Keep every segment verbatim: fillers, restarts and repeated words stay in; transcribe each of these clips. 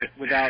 without...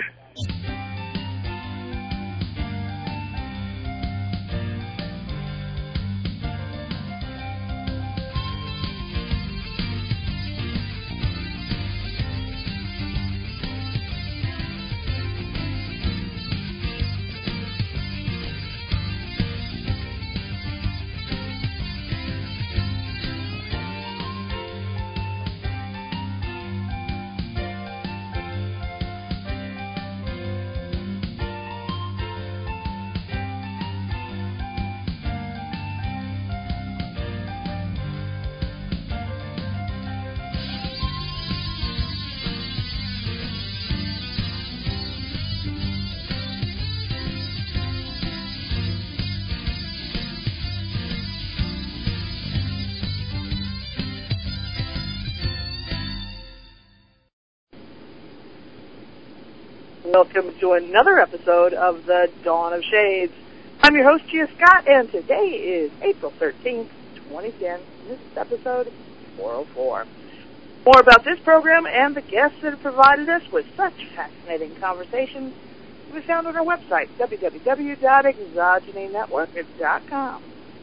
Welcome to another episode of the Dawn of Shades. I'm your host, Gia Scott, and today is April thirteenth, twenty ten. This is episode four oh four. More about this program and the guests that have provided us with such fascinating conversations can be found on our website, w w w dot exogeny network dot com.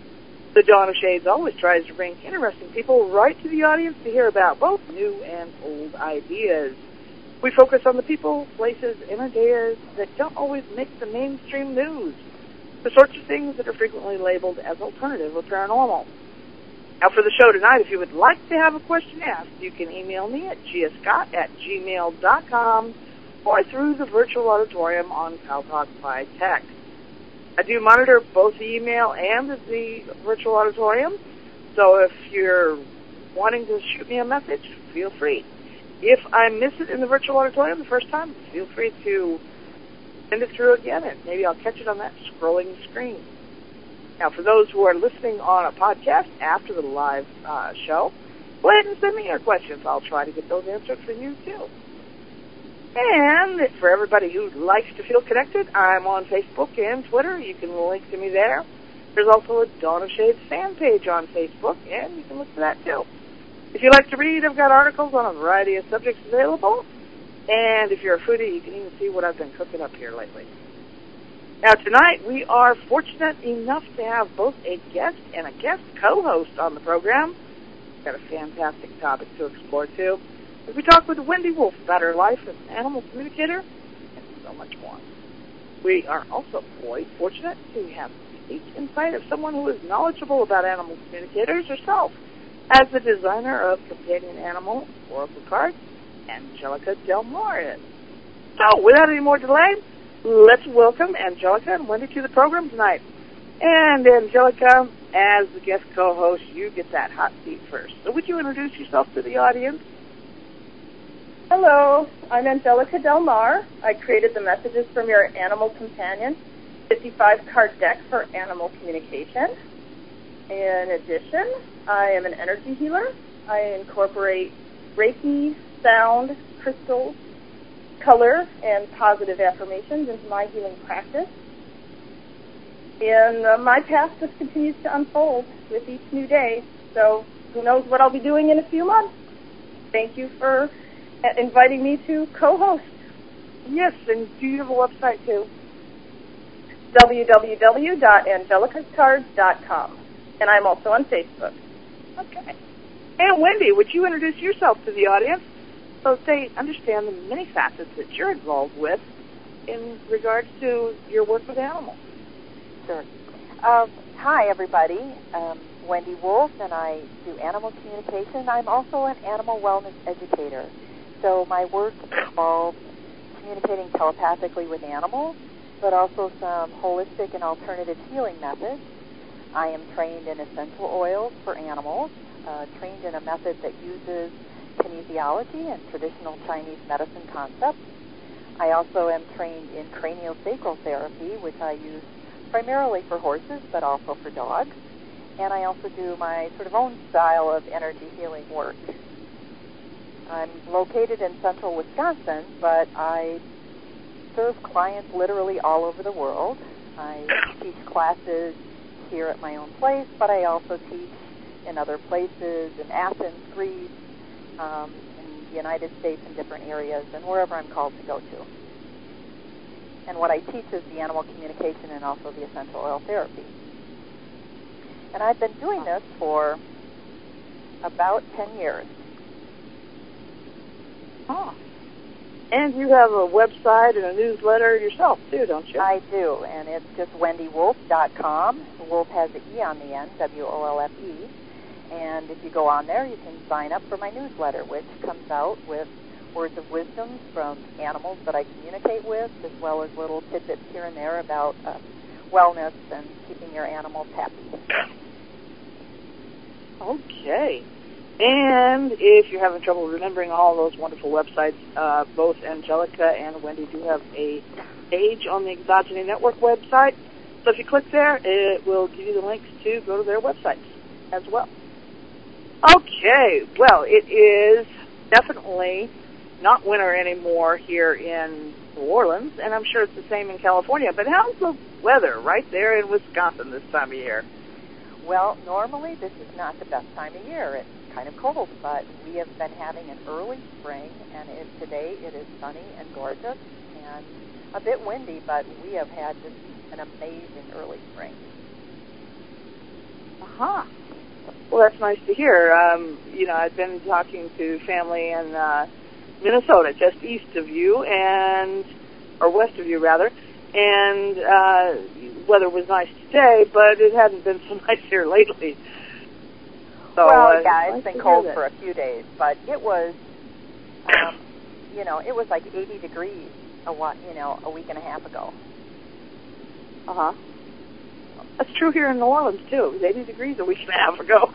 The Dawn of Shades always tries to bring interesting people right to the audience to hear about both new and old ideas. We focus on the people, places, and ideas that don't always make the mainstream news, the sorts of things that are frequently labeled as alternative or paranormal. Now, for the show tonight, if you would like to have a question asked, you can email me at giascott at gmail dot com or through the virtual auditorium on Paltalk by text. I do monitor both the email and the virtual auditorium, so if you're wanting to shoot me a message, feel free. If I miss it in the virtual auditorium the first time, feel free to send it through again, and maybe I'll catch it on that scrolling screen. Now, for those who are listening on a podcast after the live uh, show, go ahead and send me your questions. I'll try to get those answered for you, too. And for everybody who likes to feel connected, I'm on Facebook and Twitter. You can link to me there. There's also a Dawn of Shades fan page on Facebook, and you can look for that, too. If you like to read, I've got articles on a variety of subjects available. And if you're a foodie, you can even see what I've been cooking up here lately. Now, tonight, we are fortunate enough to have both a guest and a guest co-host on the program. We've got a fantastic topic to explore, too, as we talk with Wendy Wolf about her life as an animal communicator and so much more. We are also quite fortunate to have the insight of someone who is knowledgeable about animal communicators herself, as the designer of companion animal oracle cards, Angelica Del Mar is. So, without any more delay, let's welcome Angelica and Wendy to the program tonight. And Angelica, as the guest co-host, you get that hot seat first. So would you introduce yourself to the audience? Hello, I'm Angelica Del Mar. I created the Messages from Your Animal Companion fifty-five card deck for animal communication. In addition, I am an energy healer. I incorporate Reiki, sound, crystals, color, and positive affirmations into my healing practice. And uh, my path just continues to unfold with each new day. So who knows what I'll be doing in a few months. Thank you for uh, inviting me to co-host. Yes, and do you have a website too? w w w dot angelica cards dot com. And I'm also on Facebook. Okay. And Wendy, would you introduce yourself to the audience so they understand the many facets that you're involved with in regards to your work with animals? Sure. Um, hi, everybody. Um, Wendy Wolf, and I do animal communication. I'm also an animal wellness educator. So my work involves communicating telepathically with animals, but also some holistic and alternative healing methods. I am trained in essential oils for animals, uh, trained in a method that uses kinesiology and traditional Chinese medicine concepts. I also am trained in craniosacral therapy, which I use primarily for horses, but also for dogs. And I also do my sort of own style of energy healing work. I'm located in central Wisconsin, but I serve clients literally all over the world. I teach classes here at my own place, but I also teach in other places, in Athens, Greece, um, in the United States, in different areas, and wherever I'm called to go to. and what I teach is the animal communication and also the essential oil therapy. And I've been doing this for about ten years. Oh. And you have a website and a newsletter yourself, too, don't you? I do, and it's just wendy wolf dot com. Wolf has an E on the end, W O L F E. And if you go on there, you can sign up for my newsletter, which comes out with words of wisdom from animals that I communicate with, as well as little tidbits here and there about uh, wellness and keeping your animals happy. Okay. And if you're having trouble remembering all those wonderful websites, uh, both Angelica and Wendy do have a page on the Exogeny Network website. So if you click there, it will give you the links to go to their websites as well. Okay. Well, it is definitely not winter anymore here in New Orleans, and I'm sure it's the same in California. But how's the weather right there in Wisconsin this time of year? Well, normally this is not the best time of year. It's kind of cold, but we have been having an early spring, and it, today it is sunny and gorgeous and a bit windy, but we have had just an amazing early spring. Uh-huh. Well, that's nice to hear. Um, you know, I've been talking to family in uh, Minnesota, just east of you, and or west of you, rather, and uh, weather was nice today, but it hadn't been so nice here lately. So, well, uh, yeah, nice it's been to cold hear for that. a few days, but it was, um, you know, it was like eighty degrees a while, you know, a week and a half ago. Uh-huh. That's true here in New Orleans, too. It was eighty degrees a week and a half ago.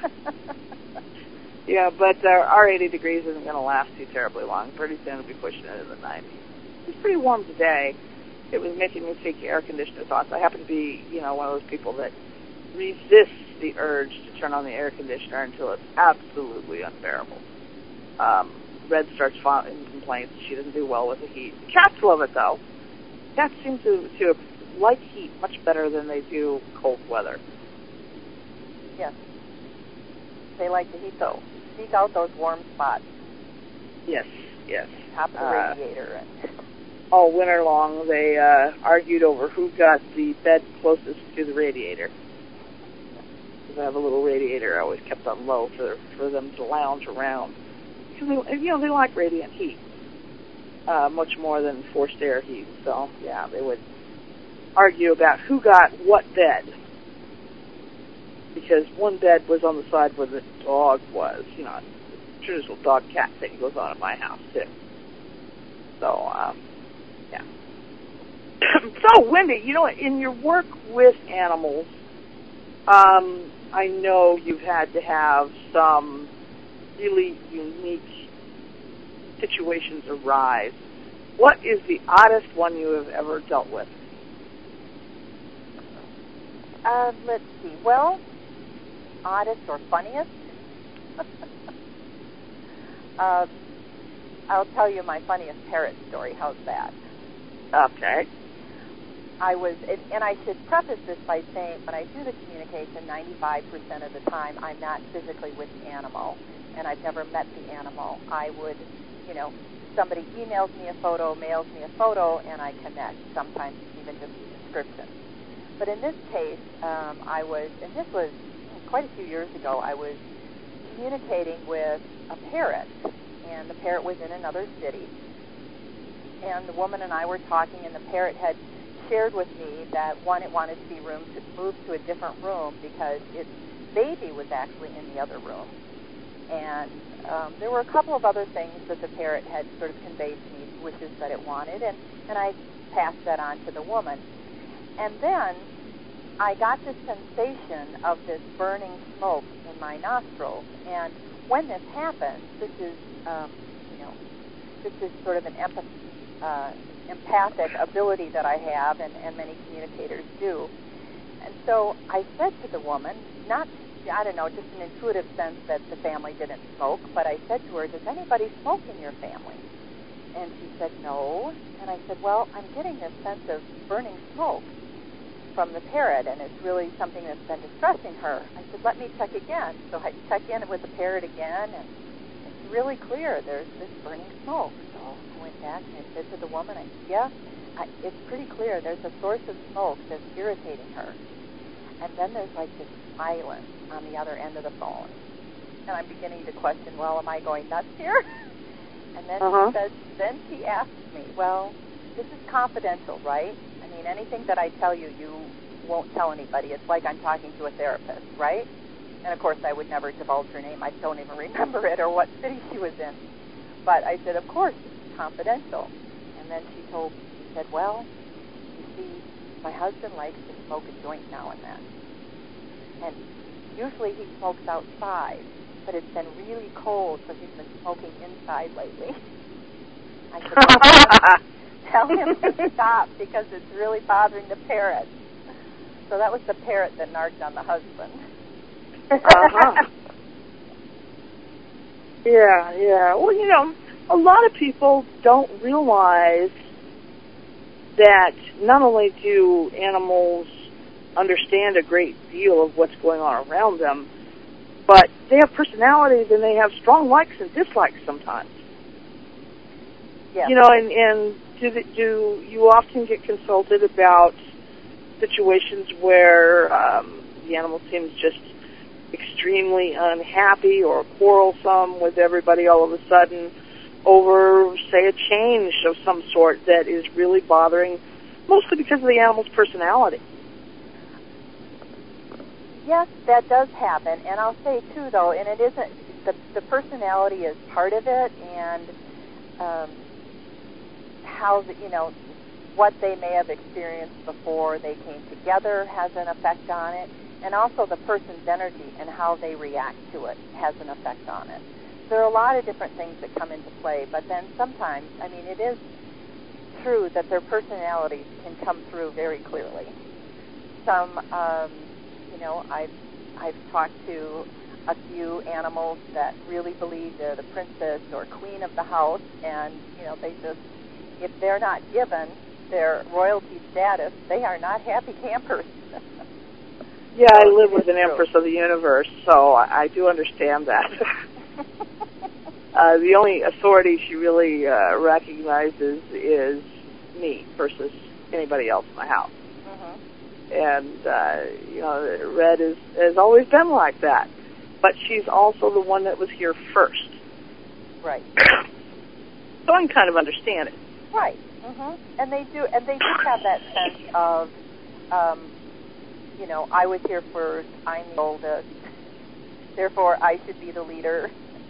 Yeah, but uh, our eighty degrees isn't going to last too terribly long. Pretty soon it'll be pushing into the nineties. It's pretty warm today. It was making me take air conditioner thoughts. I happen to be, you know, one of those people that resists the urge to turn on the air conditioner until it's absolutely unbearable. Um, Red starts filing complaints. She doesn't do well with the heat. The cats love it, though. Cats seem to, to like heat much better than they do cold weather. Yes. They like to heat those, seek out those warm spots. Yes, yes. Top of the Uh, radiator. And all winter long, they uh, argued over who got the bed closest to the radiator. Because I have a little radiator I always kept on low for for them to lounge around. Because they, you know, they like radiant heat uh, much more than forced air heat. So yeah, they would argue about who got what bed. Because one bed was on the side where the dog was. You know, the traditional dog-cat thing goes on at my house, too. So, um, yeah. So, Wendy, you know, in your work with animals, um, I know you've had to have some really unique situations arise. What is the oddest one you have ever dealt with? uh, let's see. Well, oddest or funniest? uh, I'll tell you my funniest parrot story. How's that? Okay. I was, and I should preface this by saying when I do the communication, ninety-five percent of the time I'm not physically with the animal, and I've never met the animal. I would, you know, somebody emails me a photo, mails me a photo, and I connect. Sometimes even just a description. But in this case, um, I was, and this was quite a few years ago, I was communicating with a parrot, and the parrot was in another city. And the woman and I were talking, and the parrot had shared with me that, one, it wanted to be room to move to a different room because its baby was actually in the other room. And um, there were a couple of other things that the parrot had sort of conveyed to me, wishes that it wanted, and, and I passed that on to the woman. And then I got this sensation of this burning smoke in my nostrils. And when this happens, this is, um, you know, this is sort of an empath, uh, empathic ability that I have, and, and many communicators do. And so I said to the woman, not, I don't know, just an intuitive sense that the family didn't smoke, but I said to her, does anybody smoke in your family? And she said, no. And I said, well, I'm getting this sense of burning smoke from the parrot, and it's really something that's been distressing her. I said, let me check again. So I check in with the parrot again, and it's really clear there's this burning smoke. So I went back and I said to the woman, I said, yeah, I, it's pretty clear there's a source of smoke that's irritating her. And then there's like this silence on the other end of the phone. And I'm beginning to question, well, am I going nuts here? And then uh-huh. she says, then she asks me, well, this is confidential, right? I mean, anything that I tell you, you won't tell anybody. It's like I'm talking to a therapist, right? And, of course, I would never divulge her name. I don't even remember it or what city she was in. But I said, of course, it's confidential. And then she told me, she said, well, you see, my husband likes to smoke a joint now and then. And usually he smokes outside, but it's been really cold, so he's been smoking inside lately. I said, well, tell him to stop because it's really bothering the parrot. So that was the parrot that narked on the husband. uh-huh. Yeah, yeah. Well, you know, a lot of people don't realize that not only do animals understand a great deal of what's going on around them, but they have personalities and they have strong likes and dislikes sometimes. Yes. You know, and, and do, the, do you often get consulted about situations where um, the animal seems just extremely unhappy or quarrelsome with everybody all of a sudden over, say, a change of some sort that is really bothering, mostly because of the animal's personality? Yes, that does happen, and I'll say, too, though, and it isn't, the, the personality is part of it, and um, how, the, you know, what they may have experienced before they came together has an effect on it, and also the person's energy and how they react to it has an effect on it. There are a lot of different things that come into play, but then sometimes, I mean, it is true that their personalities can come through very clearly. Some, um, you know, I've, I've talked to a few animals that really believe they're the princess or queen of the house, and, you know, they just, if they're not given their royalty status, they are not happy campers. Yeah, I live with an Empress of the Universe, so I do understand that. uh, the only authority she really uh, recognizes is me versus anybody else in the house. Mm-hmm. And, uh, you know, Red is, has always been like that. But she's also the one that was here first. Right. So I can kind of understand it. Right. Mm-hmm. And they do, and they do have that sense of, um, you know, I was here first, I'm the oldest, therefore I should be the leader.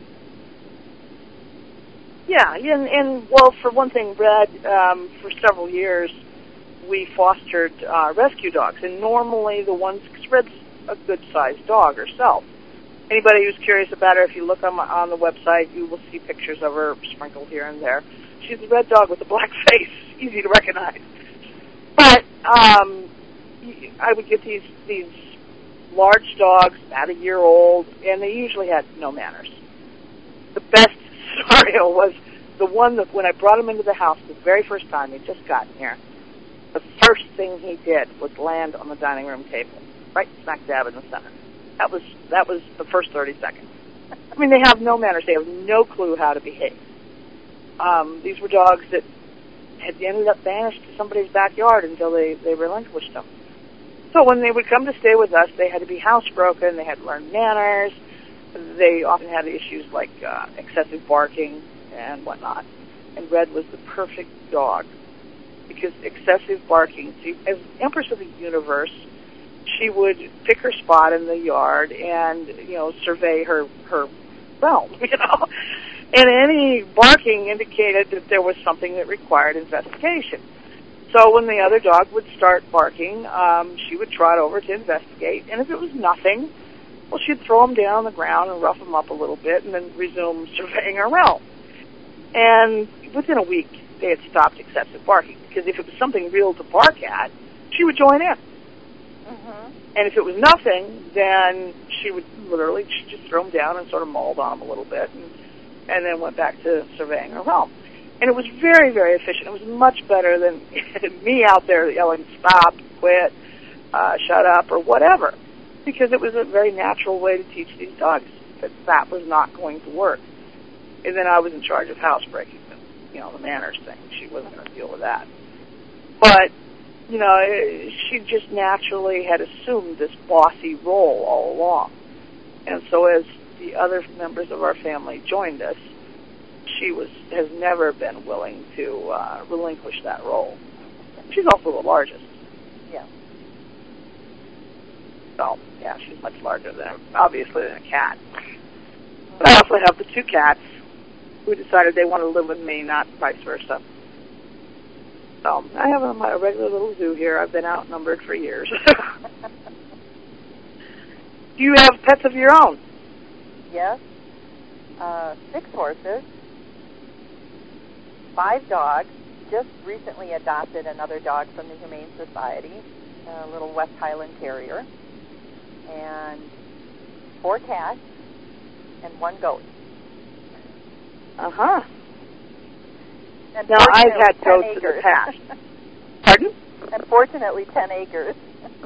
Yeah, and, and well, for one thing, Red, um, for several years, we fostered uh, rescue dogs, and normally the ones, because Red's a good-sized dog herself. Anybody who's curious about her, if you look on, my, on the website, you will see pictures of her sprinkled here and there. She's a red dog with a black face, easy to recognize. But um, I would get these these large dogs, about a year old, and they usually had no manners. The best scenario was the one that when I brought him into the house the very first time, he'd just gotten here, the first thing he did was land on the dining room table, right smack dab in the center. That was that was the first thirty seconds. I mean, they have no manners. They have no clue how to behave. Um, these were dogs that had ended up banished to somebody's backyard until they, they relinquished them. So when they would come to stay with us, they had to be housebroken. They had to learn manners. They often had issues like uh, excessive barking and whatnot. And Red was the perfect dog because excessive barking, see, as Empress of the Universe, she would pick her spot in the yard and, you know, survey her, her realm, you know. And any barking indicated that there was something that required investigation. So when the other dog would start barking, um, she would trot over to investigate. And if it was nothing, well, she'd throw him down on the ground and rough him up a little bit and then resume surveying her realm. And within a week, they had stopped excessive barking. Because if it was something real to bark at, she would join in. Mm-hmm. And if it was nothing, then she would literally just throw him down and sort of mauled on him a little bit and, and then went back to surveying her realm. And it was very, very efficient. It was much better than me out there yelling, stop, quit, uh, shut up, or whatever, because it was a very natural way to teach these dogs that that was not going to work. And then I was in charge of housebreaking, you know, the manners thing. She wasn't going to deal with that. But, you know, she just naturally had assumed this bossy role all along. And so as the other members of our family joined us, she was has never been willing to uh, relinquish that role. She's also the largest. Yeah. So, yeah, she's much larger than, obviously, than a cat. But I also have the two cats who decided they want to live with me, not vice versa. So, I have a, a regular little zoo here. I've been outnumbered for years. Do you have pets of your own? Yes. Uh, six horses, five dogs. Just recently adopted another dog from the Humane Society, a little West Highland Terrier, and four cats and one goat. Uh-huh. And now, I've had goats acres. in the past. Pardon? Unfortunately, ten acres.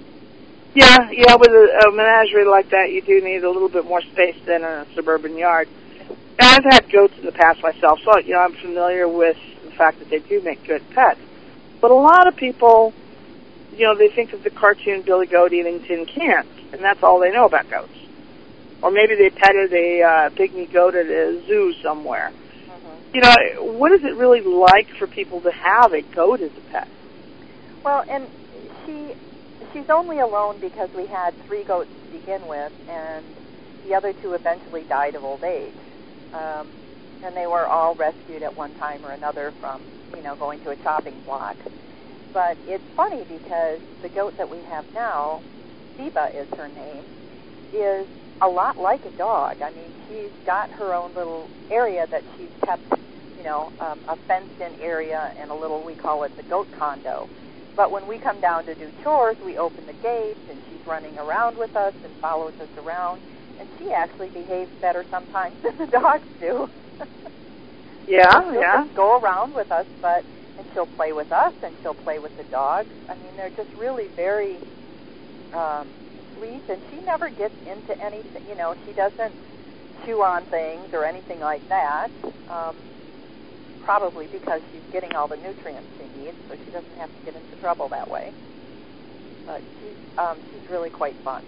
Yeah, yeah, with a, a menagerie like that, you do need a little bit more space than in a suburban yard. And I've had goats in the past myself, so, you know, I'm familiar with the fact that they do make good pets. But a lot of people, you know, they think of the cartoon Billy Goat eating tin cans, and that's all they know about goats. Or maybe they petted a uh, pygmy goat at a zoo somewhere. Mm-hmm. You know, what is it really like for people to have a goat as a pet? Well, and she she's only alone because we had three goats to begin with, and the other two eventually died of old age. Um, and they were all rescued at one time or another from, you know, going to a chopping block. But it's funny because the goat that we have now, Siba is her name, is a lot like a dog. I mean, she's got her own little area that she's kept, you know, um, a fenced-in area and a little, we call it the goat condo. But when we come down to do chores, we open the gates, and she's running around with us and follows us around. And she actually behaves better sometimes than the dogs do. Yeah, she'll yeah. just go around with us, but and she'll play with us, and she'll play with the dogs. I mean, they're just really very um, sweet, and she never gets into anything. You know, she doesn't chew on things or anything like that. Um, probably because she's getting all the nutrients she needs, so she doesn't have to get into trouble that way. But she's um, she's really quite fun.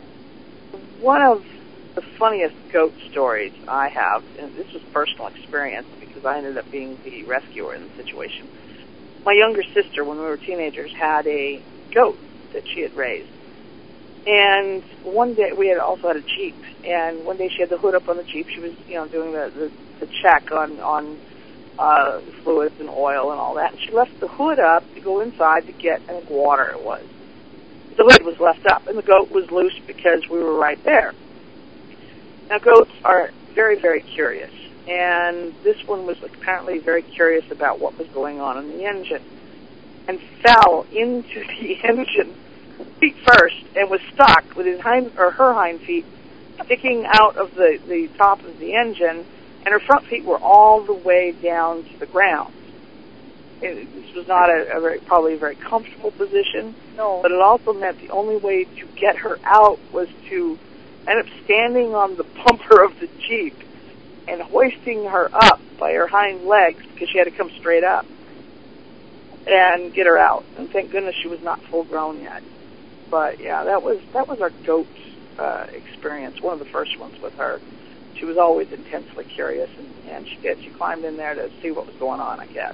One of the funniest goat stories I have, and this was personal experience because I ended up being the rescuer in the situation. My younger sister, when we were teenagers, had a goat that she had raised. And one day, we had also had a Jeep, and one day she had the hood up on the Jeep. She was, you know, doing the, the, the check on, on uh, fluids and oil and all that. And she left the hood up to go inside to get, I think, water it was. The hood was left up, and the goat was loose because we were right there. Now, goats are very, very curious, and this one was apparently very curious about what was going on in the engine and fell into the engine feet first and was stuck with his hind or her hind feet sticking out of the, the top of the engine, and her front feet were all the way down to the ground. It, this was not a, a very, probably a very comfortable position, no. But it also meant the only way to get her out was to end up standing on the bumper of the Jeep and hoisting her up by her hind legs because she had to come straight up and get her out. And thank goodness she was not full grown yet. But yeah, that was that was our goat uh, experience, one of the first ones with her. She was always intensely curious, and, and she did. She climbed in there to see what was going on, I guess.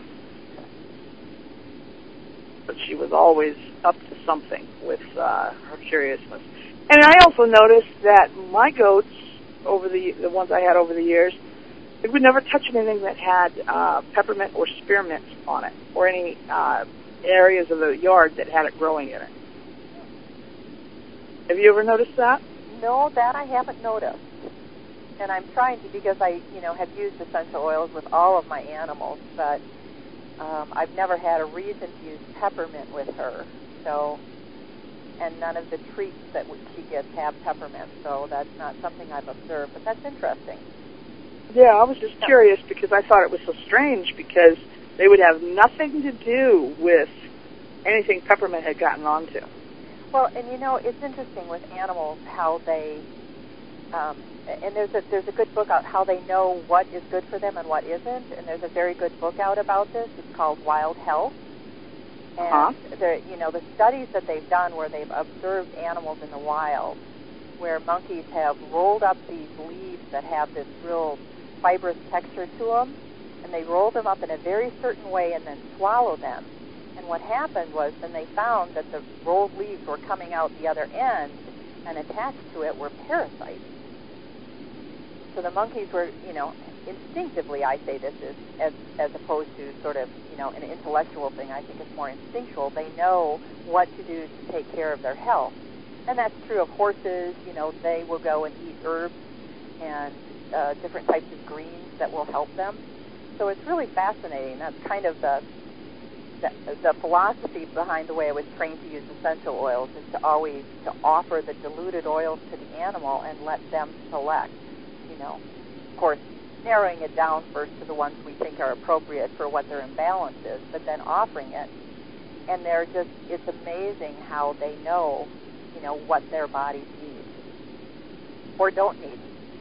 But she was always up to something with uh, her curiousness. And I also noticed that my goats, over the the ones I had over the years, they would never touch anything that had uh, peppermint or spearmint on it, or any uh, areas of the yard that had it growing in it. Have you ever noticed that? No, that I haven't noticed. And I'm trying to, because I, you know, have used essential oils with all of my animals, but um, I've never had a reason to use peppermint with her. So, and none of the treats that she gets have peppermint, so that's not something I've observed. But that's interesting. Yeah, I was just curious because I thought it was so strange because they would have nothing to do with anything peppermint had gotten onto. Well, and you know, it's interesting with animals how they, um, and there's a there's a good book out how they know what is good for them and what isn't, and there's a very good book out about this. It's called Wild Health, And uh-huh. the, you know, the studies that they've done where they've observed animals in the wild, where monkeys have rolled up these leaves that have this real fibrous texture to them, and they rolled them up in a very certain way and then swallow them. And what happened was then they found that the rolled leaves were coming out the other end, and attached to it were parasites. So the monkeys were, you know, instinctively, I say this is, as, as opposed to sort of, you know, an intellectual thing. I think it's more instinctual. They know what to do to take care of their health. And that's true of horses. You know, they will go and eat herbs and uh, different types of greens that will help them. So it's really fascinating. That's kind of the, the the philosophy behind the way I was trained to use essential oils, is to always to offer the diluted oils to the animal and let them select. You know, of course, narrowing it down first to the ones we think are appropriate for what their imbalance is, but then offering it. And they're just, it's amazing how they know, you know, what their bodies need or don't need.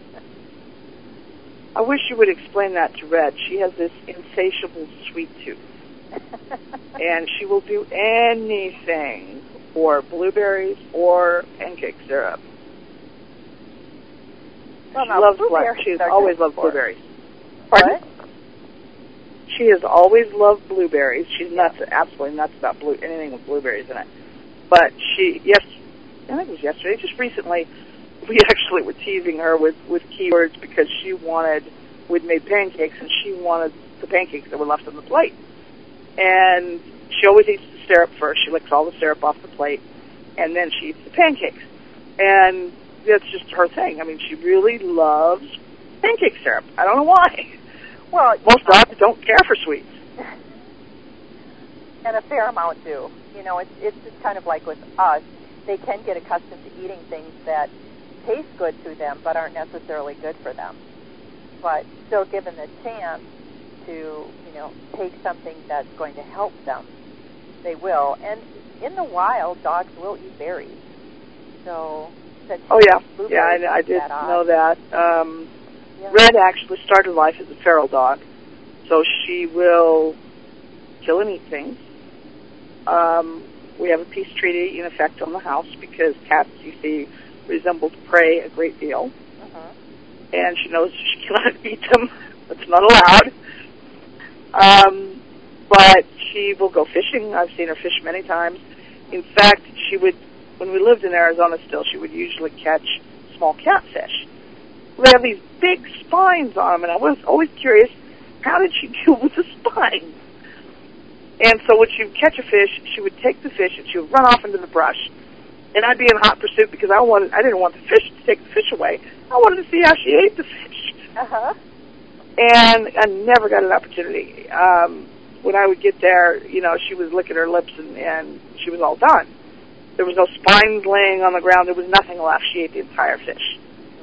I wish you would explain that to Red. She has this insatiable sweet tooth. And she will do anything for blueberries or pancake syrup. Well, she now, loves black. She has always loved blueberries. Pardon? What? She has always loved blueberries. She's nuts, absolutely nuts about blue, anything with blueberries in it. But she, yes, I think it was yesterday, just recently, we actually were teasing her with, with keywords because she wanted, we'd made pancakes, and she wanted the pancakes that were left on the plate. And she always eats the syrup first. She licks all the syrup off the plate, and then she eats the pancakes. And that's just her thing. I mean, she really loves pancake syrup. I don't know why. Well, most dogs don't care for sweets. And a fair amount do. You know, it's it's just kind of like with us. They can get accustomed to eating things that taste good to them but aren't necessarily good for them. But still given the chance to, you know, take something that's going to help them, they will. And in the wild, dogs will eat berries. So, oh yeah, yeah, I, I did that know that. Um, yeah. Red actually started life as a feral dog, so she will kill and eat things. Um, we have a peace treaty in effect on the house because cats, you see, resemble prey a great deal. Uh-huh. And she knows she cannot eat them. That's not allowed. Um, but she will go fishing. I've seen her fish many times. In fact, she would, when we lived in Arizona still, she would usually catch small catfish. They have these big spines on them, and I was always curious, how did she deal with the spines? And so when she would catch a fish, she would take the fish and she would run off into the brush. And I'd be in hot pursuit because I wanted, I didn't want the fish to take the fish away. I wanted to see how she ate the fish. Uh-huh. And I never got an opportunity. Um, when I would get there, you know, she was licking her lips and, and she was all done. There was no spines laying on the ground. There was nothing left. She ate the entire fish.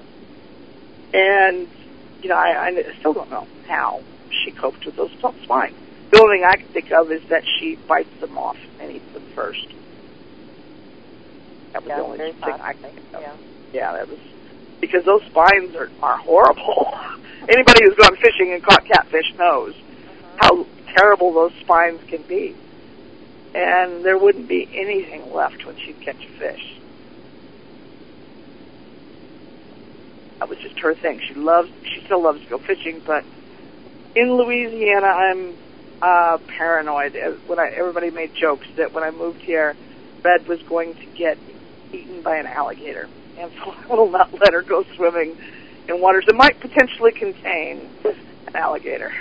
And, you know, I, I still don't know how she coped with those spines. The only thing I can think of is that she bites them off and eats them first. That was yeah, the only thing possible. I can think of. Yeah. yeah, that was, because those spines are, are horrible. Anybody who's gone fishing and caught catfish knows mm-hmm. how terrible those spines can be. And there wouldn't be anything left when she'd catch a fish. That was just her thing. She loves, she still loves to go fishing, but in Louisiana, I'm uh, paranoid. When I, everybody made jokes that when I moved here, Red was going to get eaten by an alligator. And so I will not let her go swimming in waters that might potentially contain an alligator.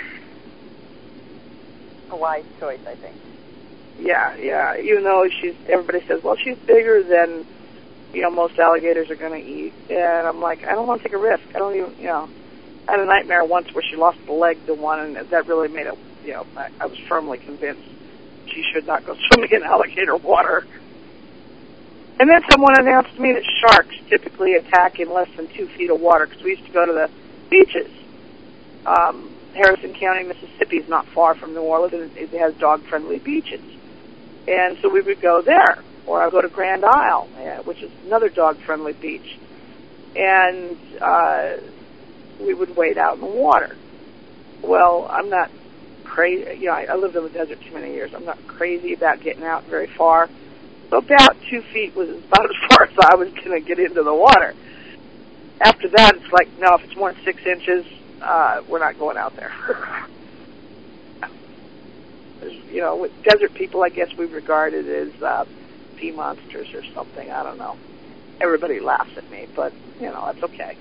A wise choice, I think. Yeah, yeah. Even though she's, everybody says, well, she's bigger than, you know, most alligators are going to eat. And I'm like, I don't want to take a risk. I don't even, you know. I had a nightmare once where she lost a leg to one, and that really made it, you know, I, I was firmly convinced she should not go swimming in alligator water. And then someone announced to me that sharks typically attack in less than two feet of water, because we used to go to the beaches. Um, Harrison County, Mississippi is not far from New Orleans, and it has dog-friendly beaches. And so we would go there, or I'd go to Grand Isle, yeah, which is another dog-friendly beach. And uh, we would wade out in the water. Well, I'm not crazy. You know, I, I lived in the desert too many years. I'm not crazy about getting out very far. So about two feet was about as far as I was going to get into the water. After that, it's like, no, if it's more than six inches, uh, we're not going out there. You know, with desert people, I guess we regard it as uh, sea monsters or something. I don't know. Everybody laughs at me, but, you know, that's okay.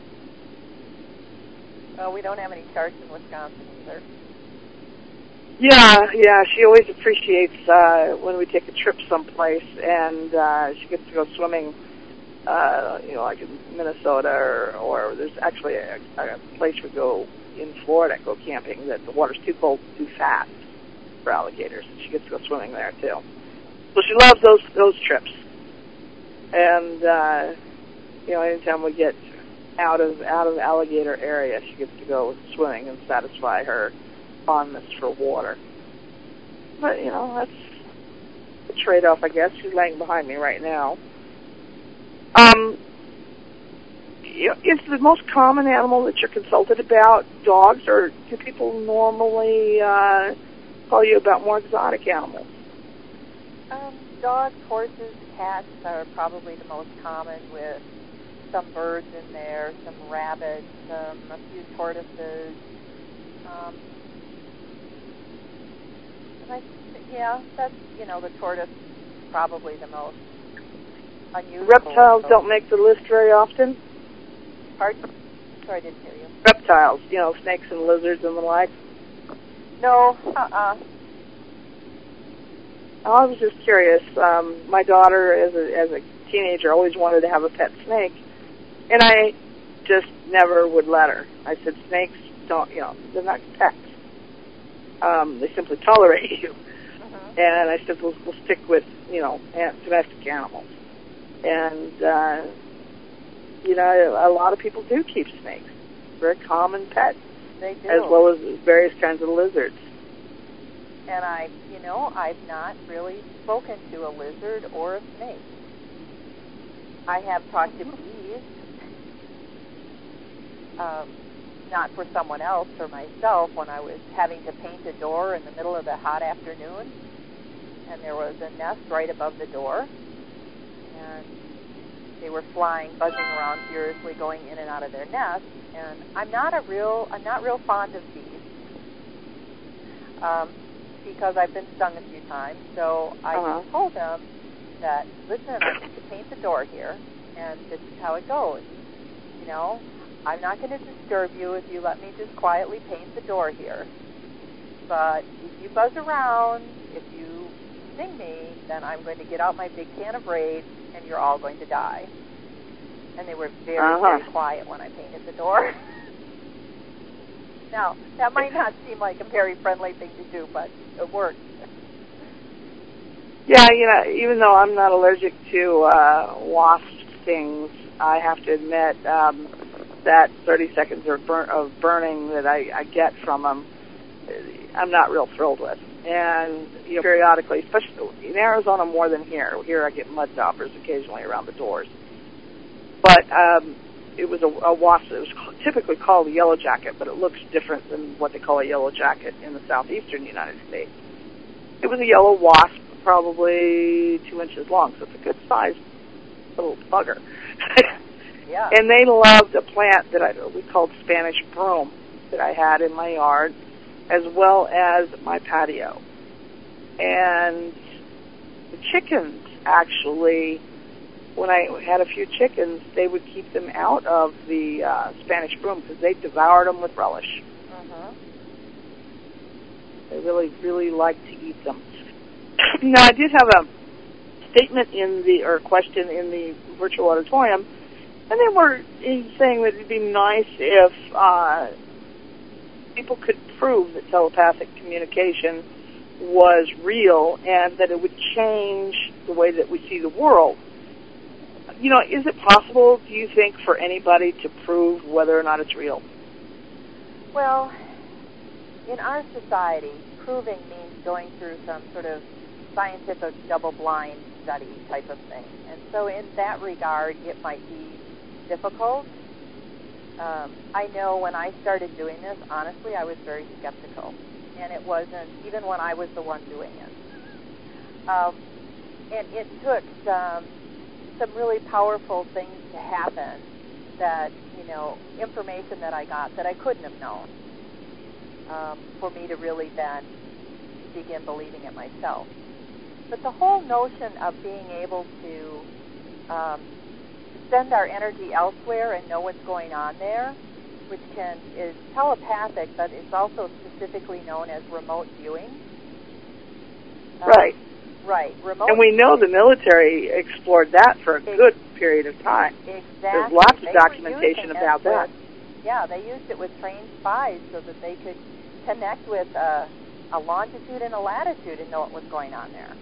Well, we don't have any sharks in Wisconsin either. Yeah, yeah, she always appreciates uh, when we take a trip someplace and uh, she gets to go swimming, uh, you know, like in Minnesota or, or there's actually a, a place we go in Florida, go camping, that the water's too cold, too fast for alligators, and she gets to go swimming there too. So she loves those those trips. And uh, you know, anytime we get out of out of the alligator area, she gets to go swimming and satisfy her fondness for water. But you know, that's a trade-off, I guess. She's laying behind me right now. Um, you know, is the most common animal that you're consulted about dogs, or do people normally uh, call you about more exotic animals? Um, dogs, horses, cats are probably the most common, with some birds in there, some rabbits, um, a few tortoises. Um, and I, yeah, that's, you know, the tortoise is probably the most unusual. Reptiles don't make the list very often? Pardon? Sorry, I didn't hear you. Reptiles, you know, snakes and lizards and the like? No, uh-uh. I was just curious. Um, my daughter, as a, as a teenager, always wanted to have a pet snake, and I just never would let her. I said, snakes don't, you know, they're not pets. Um, they simply tolerate you. Uh-huh. And I said, we'll, we'll stick with, you know, domestic animals. And, uh, you know, a lot of people do keep snakes. Very common pets. They do. As well as various kinds of lizards. And I, you know, I've not really spoken to a lizard or a snake. I have talked to bees, um, not for someone else, for myself, when I was having to paint a door in the middle of the hot afternoon, and there was a nest right above the door, and they were flying, buzzing around furiously, going in and out of their nest. And I'm not a real, I'm not real fond of bees. Um, because I've been stung a few times. So I uh-huh. just told them that, listen, I need to paint the door here, and this is how it goes. You know, I'm not going to disturb you if you let me just quietly paint the door here. But if you buzz around, if you sting me, then I'm going to get out my big can of Raid, and you're all going to die. And they were very, uh-huh. very quiet when I painted the door. Now, that might not seem like a very friendly thing to do, but it worked. Yeah, you know, even though I'm not allergic to uh, wasp stings, I have to admit um, that thirty seconds of, burn, of burning that I, I get from them, I'm not real thrilled with. And, you know, periodically, especially in Arizona more than here. Here I get mud daubers occasionally around the doors. But um, it was a, a wasp. It was typically called a yellow jacket, but it looks different than what they call a yellow jacket in the southeastern United States. It was a yellow wasp, probably two inches long, so it's a good-sized little bugger. Yeah. And they loved a plant that I, we called Spanish broom that I had in my yard, as well as my patio. And the chickens, actually, when I had a few chickens, they would keep them out of the uh, Spanish broom because they devoured them with relish. Uh-huh. They really, really liked to eat them. Now, I did have a statement in the, or question in the virtual auditorium, and they were saying that it'd be nice if uh, people could prove that telepathic communication was real and that it would change the way that we see the world. You know, is it possible, do you think, for anybody to prove whether or not it's real? Well, in our society, proving means going through some sort of scientific double-blind study type of thing. And so in that regard, it might be difficult. Um, I know when I started doing this, honestly, I was very skeptical. and it wasn't even when I was the one doing it. Um, and it took um, some really powerful things to happen that, you know, information that I got that I couldn't have known um, for me to really then begin believing it myself. But the whole notion of being able to um, send our energy elsewhere and know what's going on there, which can is telepathic, but it's also specifically known as remote viewing. Um, right. Right. Remote and we know the military explored that for a Ex- good period of time. Exactly. There's lots they of documentation about that. With, yeah, they used it with trained spies so that they could connect with a, a longitude and a latitude and know what was going on there.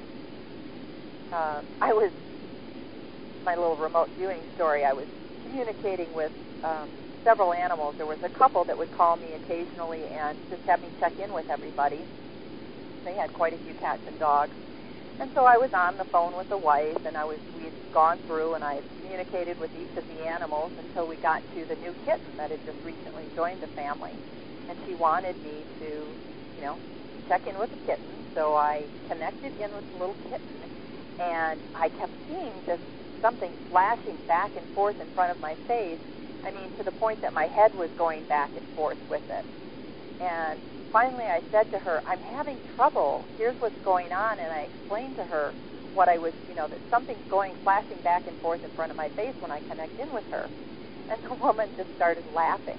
Uh, I was, my little remote viewing story, I was communicating with um, several animals. There was a couple that would call me occasionally and just have me check in with everybody. They had quite a few cats and dogs. And so I was on the phone with the wife, and I was we had gone through, and I had communicated with each of the animals until we got to the new kitten that had just recently joined the family. And she wanted me to, you know, check in with the kitten. So I connected in with the little kitten, and I kept seeing just something flashing back and forth in front of my face. I mean, to the point that my head was going back and forth with it. And finally I said to her, I'm having trouble. Here's what's going on. And I explained to her what I was, you know, that something's going, flashing back and forth in front of my face when I connect in with her. And the woman just started laughing.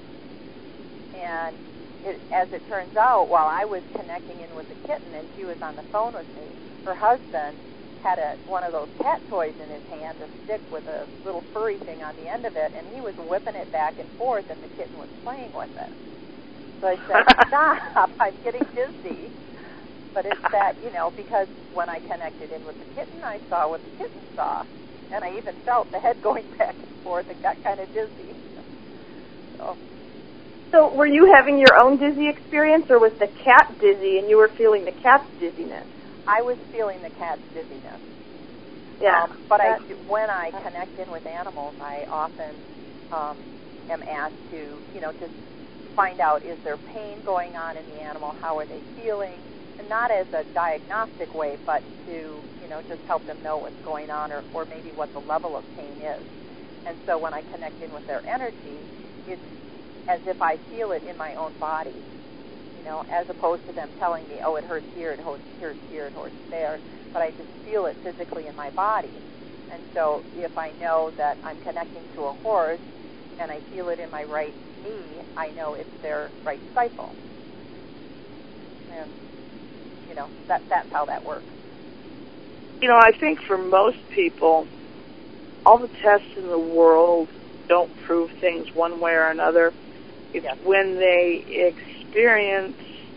And it, as it turns out, while I was connecting in with the kitten and she was on the phone with me, her husband had a, one of those cat toys in his hand, a stick with a little furry thing on the end of it, and he was whipping it back and forth, and the kitten was playing with it. So I said, stop, I'm getting dizzy. But it's that, you know, because when I connected in with the kitten, I saw what the kitten saw. And I even felt the head going back and forth and got kind of dizzy. So, so were you having your own dizzy experience, or was the cat dizzy and you were feeling the cat's dizziness? I was feeling the cat's dizziness. Yeah. Um, but I, when I connect in with animals, I often um, am asked to, you know, just find out, is there pain going on in the animal? How are they feeling? And not as a diagnostic way, but to, you know, just help them know what's going on, or, or maybe what the level of pain is. And so when I connect in with their energy, it's as if I feel it in my own body, you know, as opposed to them telling me, oh, it hurts here, it hurts here, here, it hurts there. But I just feel it physically in my body. And so if I know that I'm connecting to a horse and I feel it in my right knee, I know it's their right stifle. And, you know, that that's how that works. You know, I think for most people, all the tests in the world don't prove things one way or another. It's yes. when they experience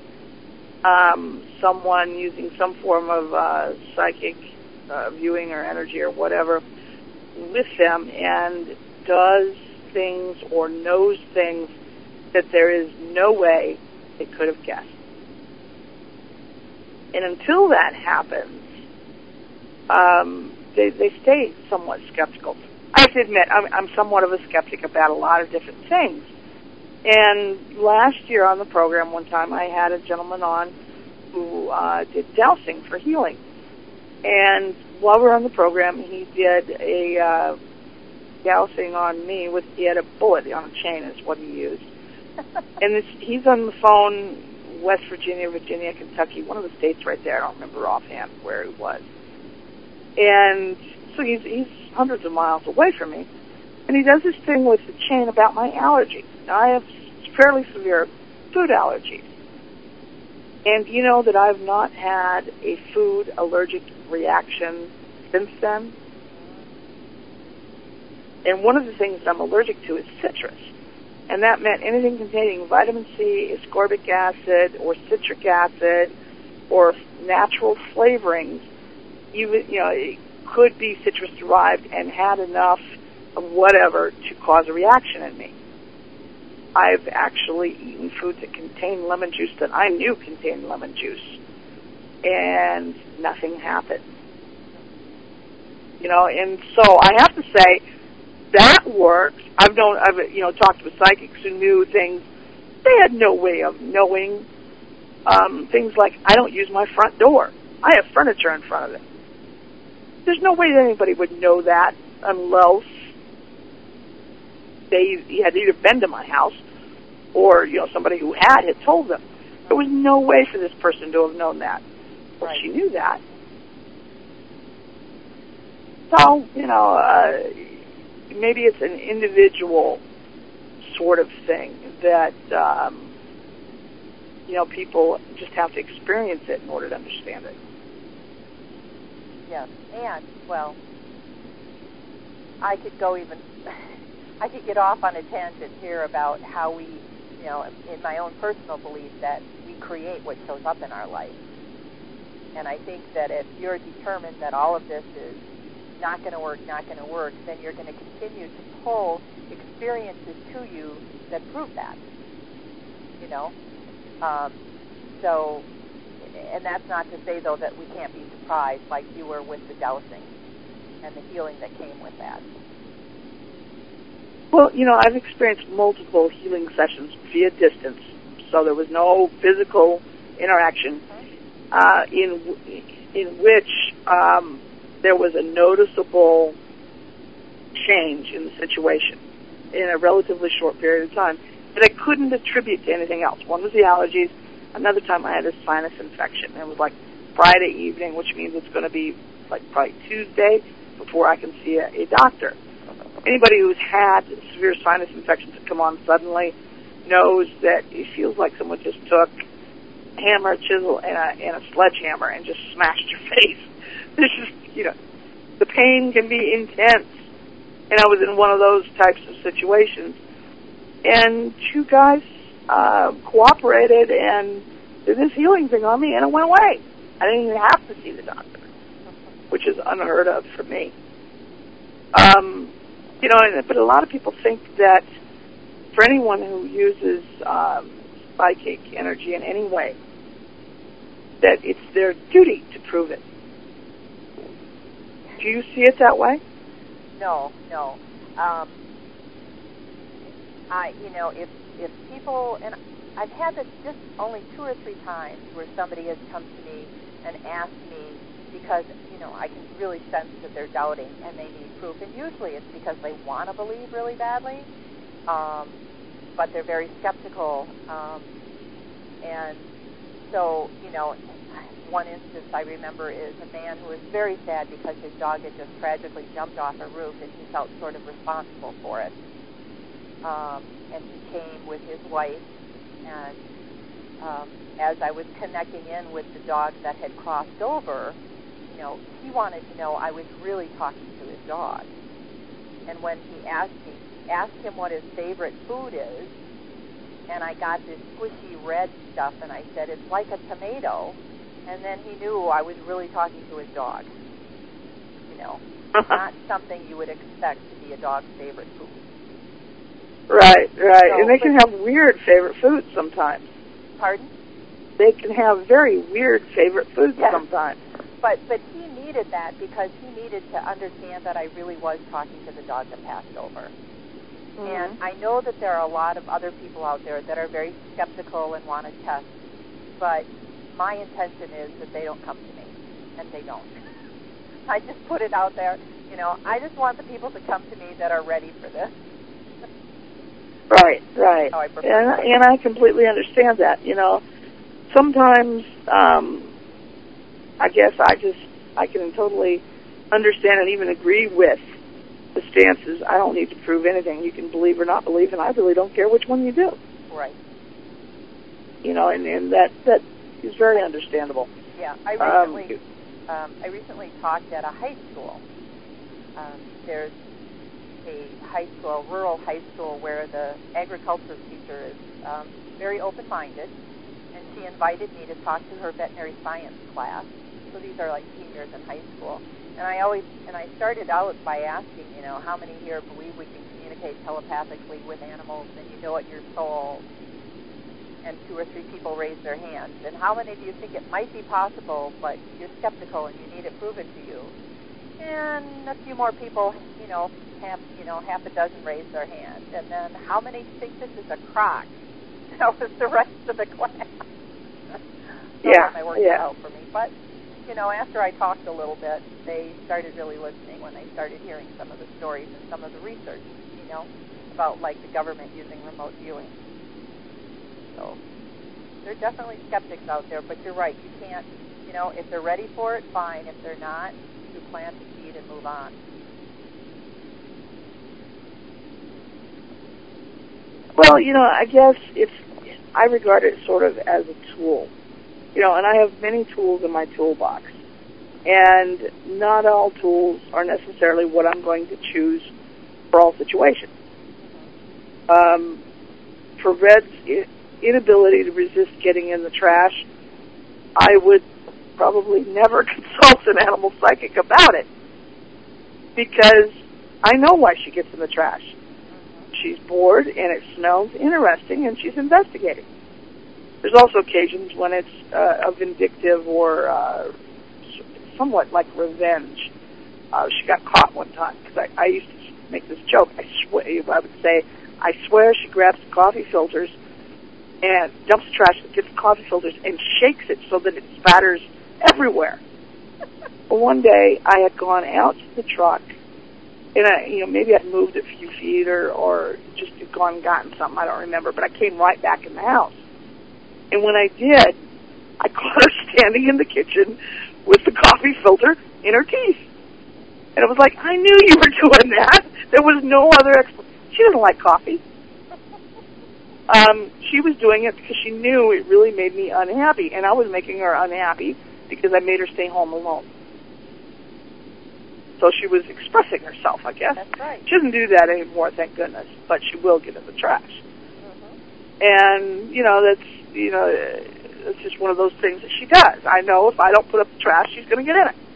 um, someone using some form of uh, psychic uh, viewing or energy or whatever with them and does things or knows things that there is no way they could have guessed. And until that happens, um, they, they stay somewhat skeptical. I have to admit, I'm, I'm somewhat of a skeptic about a lot of different things. And last year on the program, one time, I had a gentleman on who uh, did dowsing for healing. And while we were on the program, he did a uh, dowsing on me with, he had a bullet on a chain is what he used. And this, he's on the phone, West Virginia, Virginia, Kentucky, one of the states right there. I don't remember offhand where he was. And so he's, he's hundreds of miles away from me. And he does this thing with the chain about my allergies. Now, I have fairly severe food allergies. And you know that I've not had a food allergic reaction since then. And one of the things that I'm allergic to is citrus. And that meant anything containing vitamin C, ascorbic acid, or citric acid, or natural flavorings, even, you know, it could be citrus-derived and had enough of whatever to cause a reaction in me. I've actually eaten foods that contain lemon juice that I knew contained lemon juice, and nothing happened. You know, and so I have to say, that works. I've known, I've you know talked with psychics who knew things. They had no way of knowing Um, things like, I don't use my front door. I have furniture in front of it. There's no way that anybody would know that unless they had either been to my house or, you know, somebody who had had told them. There was no way for this person to have known that. Well, Right. she knew that. So, you know, uh, maybe it's an individual sort of thing that, um, you know, people just have to experience it in order to understand it. Yes, and, well, I could go even, I could get off on a tangent here about how we, you know, in my own personal belief that we create what shows up in our life. And I think that if you're determined that all of this is not going to work, not going to work, then you're going to continue to pull experiences to you that prove that, you know. Um, so, and that's not to say, though, that we can't be surprised like you were with the dowsing and the healing that came with that. Well, you know, I've experienced multiple healing sessions via distance, so there was no physical interaction, uh, in in which um, there was a noticeable change in the situation in a relatively short period of time that I couldn't attribute to anything else. One was the allergies. Another time I had a sinus infection. It was like Friday evening, which means it's going to be like probably Tuesday before I can see a, a doctor. Anybody who's had severe sinus infections that come on suddenly knows that it feels like someone just took a hammer, a chisel, and a, and a sledgehammer and just smashed your face. This is, you know, the pain can be intense. And I was in one of those types of situations. And two guys uh, cooperated and did this healing thing on me, and it went away. I didn't even have to see the doctor, which is unheard of for me. Um, you know, but a lot of people think that for anyone who uses um, psychic energy in any way, that it's their duty to prove it. Do you see it that way? No, no. Um, I, you know, if if people, and I've had this just only two or three times where somebody has come to me and asked me because, you know, I can really sense that they're doubting and they need proof. And usually it's because they want to believe really badly, um, but they're very skeptical. Um, and so, you know, one instance I remember is a man who was very sad because his dog had just tragically jumped off a roof and he felt sort of responsible for it. Um, and he came with his wife, and um, as I was connecting in with the dog that had crossed over, you know, he wanted to know I was really talking to his dog. And when he asked me, asked him what his favorite food is, and I got this squishy red stuff, and I said, it's like a tomato, and then he knew I was really talking to his dog. You know, not something you would expect to be a dog's favorite food. Right, right. So, and they can have weird favorite foods sometimes. Pardon? They can have very weird favorite foods yes. sometimes. But but he needed that because he needed to understand that I really was talking to the dog that passed over. Mm-hmm. And I know that there are a lot of other people out there that are very skeptical and want to test, but my intention is that they don't come to me, and they don't. I just put it out there. You know, I just want the people to come to me that are ready for this. Right, right. How I prefer and, and I completely understand that. You know, sometimes um, I guess I just, I can totally understand and even agree with the stances. I don't need to prove anything. You can believe or not believe, and I really don't care which one you do. Right. You know, and, and that, that is very understandable. Yeah, I recently, um, um, I recently talked at a high school. Um, there's a high school, a rural high school, where the agriculture teacher is um, very open-minded, and she invited me to talk to her veterinary science class. So these are like seniors in high school. And I always, and I started out by asking, you know, how many here believe we can communicate telepathically with animals, and you know it your soul? And two or three people raised their hands. And how many of you think it might be possible, but you're skeptical and you need it proven to you? And a few more people, you know, half, you know, half a dozen raised their hands. And then how many think this is a crock? That was the rest of the class. so yeah, my work yeah. out for me. But, you know, after I talked a little bit, they started really listening when they started hearing some of the stories and some of the research, you know, about, like, the government using remote viewing. So there are definitely skeptics out there, but you're right. You can't, you know, if they're ready for it, fine. If they're not, you plant the seed and move on. Well, you know, I guess it's, I regard it sort of as a tool. You know, and I have many tools in my toolbox. And not all tools are necessarily what I'm going to choose for all situations. Um, for Red's inability to resist getting in the trash, I would probably never consult an animal psychic about it. Because I know why she gets in the trash. She's bored, and it smells interesting, and she's investigating. There's also occasions when it's uh, a vindictive or uh, somewhat like revenge. Uh, she got caught one time, because I, I used to make this joke. I swear, I would say, I swear she grabs the coffee filters and dumps the trash, gets the coffee filters, and shakes it so that it spatters everywhere. Well, one day, I had gone out to the truck, and I, you know, maybe I'd moved a few feet or, or just had gone and gotten something, I don't remember, but I came right back in the house. And when I did, I caught her standing in the kitchen with the coffee filter in her teeth. And it was like, I knew you were doing that. There was no other explanation. She doesn't like coffee. Um, she was doing it because she knew it really made me unhappy, and I was making her unhappy because I made her stay home alone. So she was expressing herself, I guess. That's right. She doesn't do that anymore, thank goodness, but she will get in the trash. Mm-hmm. And, you know, that's, you know, it's just one of those things that she does. I know if I don't put up the trash, she's going to get in it.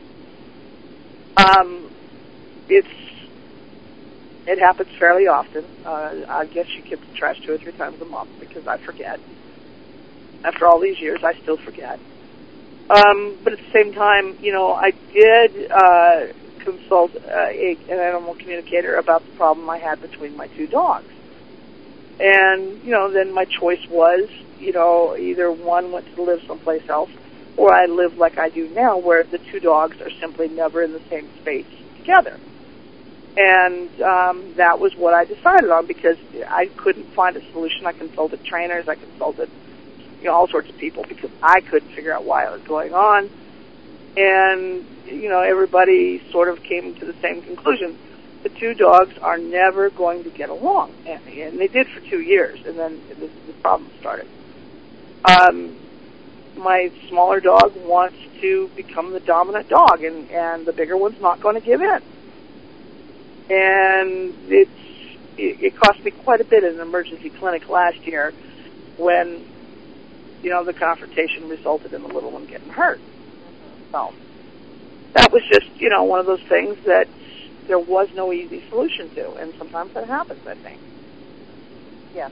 Um, it's, it happens fairly often. Uh, I guess she gets the trash two or three times a month because I forget. After all these years, I still forget. Um, but at the same time, you know, I did uh, consult uh, a, an animal communicator about the problem I had between my two dogs. And, you know, then my choice was, you know, either one went to live someplace else, or I live like I do now, where the two dogs are simply never in the same space together. And um, that was what I decided on because I couldn't find a solution. I consulted trainers, I consulted, you know, all sorts of people because I couldn't figure out why it was going on. And, you know, everybody sort of came to the same conclusion. The two dogs are never going to get along. And, and they did for two years, and then the, the problem started. Um, my smaller dog wants to become the dominant dog, and, and the bigger one's not going to give in. And it's, it, it cost me quite a bit in an emergency clinic last year when, you know, the confrontation resulted in the little one getting hurt. So that was just, you know, one of those things that there was no easy solution to, and sometimes that happens, I think. Yeah.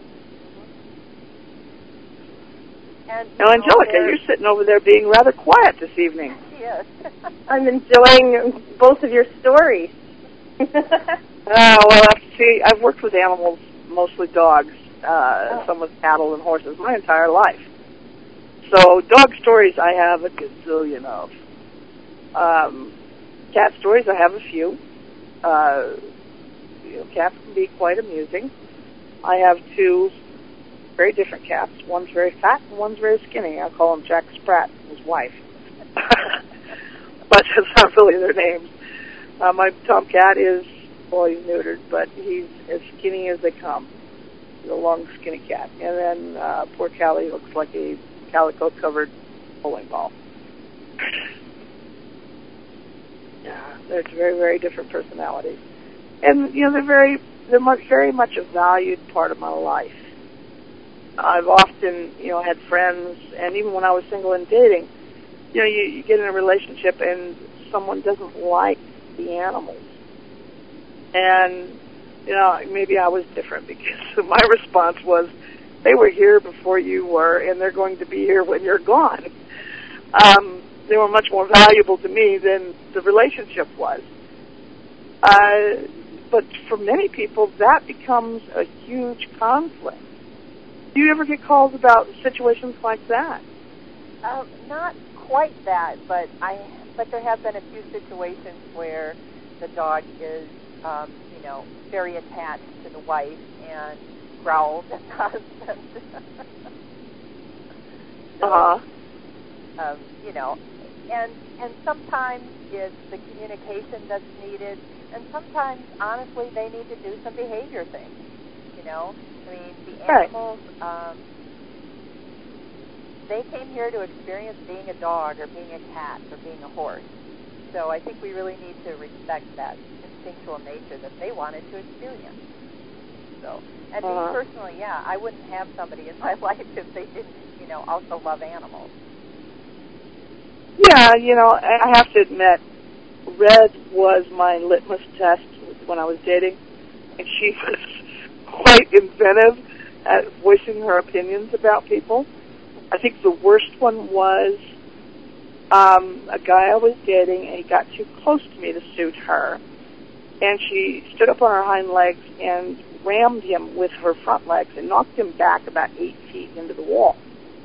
And now, Angelica, you're sitting over there being rather quiet this evening. Yes. I'm enjoying both of your stories. Oh, well, see, I've worked with animals, mostly dogs, uh, oh. some with cattle and horses, my entire life. So dog stories I have a gazillion of. Um, cat stories I have a few. Uh, you know, cats can be quite amusing. I have two very different cats. One's very fat and one's very skinny. I call them Jack Sprat and his wife. But that's not really their names. Uh, my tomcat is, well, he's neutered, but he's as skinny as they come. He's a long, skinny cat. And then uh, poor Callie looks like a calico-covered bowling ball. Yeah, they're very, very different personalities. And, you know, they're very, they're much, very much a valued part of my life. I've often, you know, had friends, and even when I was single and dating, you know, you, you get in a relationship and someone doesn't like the animals. And, you know, maybe I was different because my response was, they were here before you were, and they're going to be here when you're gone. Um, they were much more valuable to me than the relationship was. Uh, but for many people, that becomes a huge conflict. Do you ever get calls about situations like that? Um, not quite that, but I. But there have been a few situations where the dog is, um, you know, very attached to the wife and growls at the husband. so, uh-huh. um, you know, and and sometimes it's the communication that's needed, and sometimes, honestly, they need to do some behavior things. You know, I mean, the animals. Um, They came here to experience being a dog or being a cat or being a horse. So I think we really need to respect that instinctual nature that they wanted to experience. So, and uh-huh. me personally, yeah, I wouldn't have somebody in my life if they didn't, you know, also love animals. Yeah, you know, I have to admit, Red was my litmus test when I was dating, and she was quite inventive at voicing her opinions about people. I think the worst one was um, a guy I was dating, and he got too close to me to suit her. And she stood up on her hind legs and rammed him with her front legs and knocked him back about eight feet into the wall.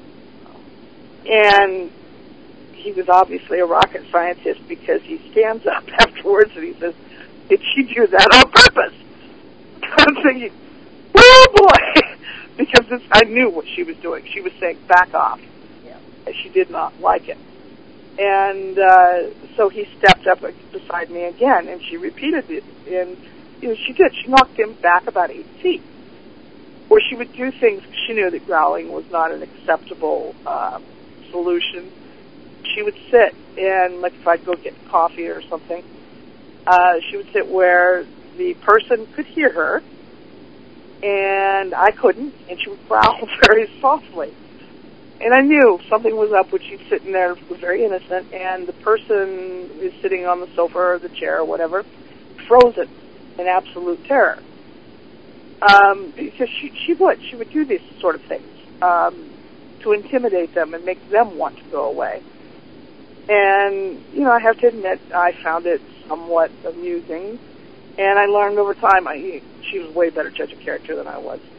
And he was obviously a rocket scientist because he stands up afterwards and he says, "Did she do that on purpose?" I'm thinking, oh boy! Because this, I knew what she was doing. She was saying, back off. Yeah. And she did not like it. And uh, so he stepped up beside me again, and she repeated it. And you know, she did. She knocked him back about eight feet. Or she would do things, she knew that growling was not an acceptable uh, solution. She would sit, and like if I'd go get coffee or something, uh, she would sit where the person could hear her, and I couldn't, and she would growl very softly. And I knew something was up when she'd sit in there, was very innocent, and the person is sitting on the sofa or the chair or whatever, frozen in absolute terror. Um, because she, she would. She would do these sort of things um, to intimidate them and make them want to go away. And, you know, I have to admit, I found it somewhat amusing. And I learned over time, I, she was a way better judge of character than I was.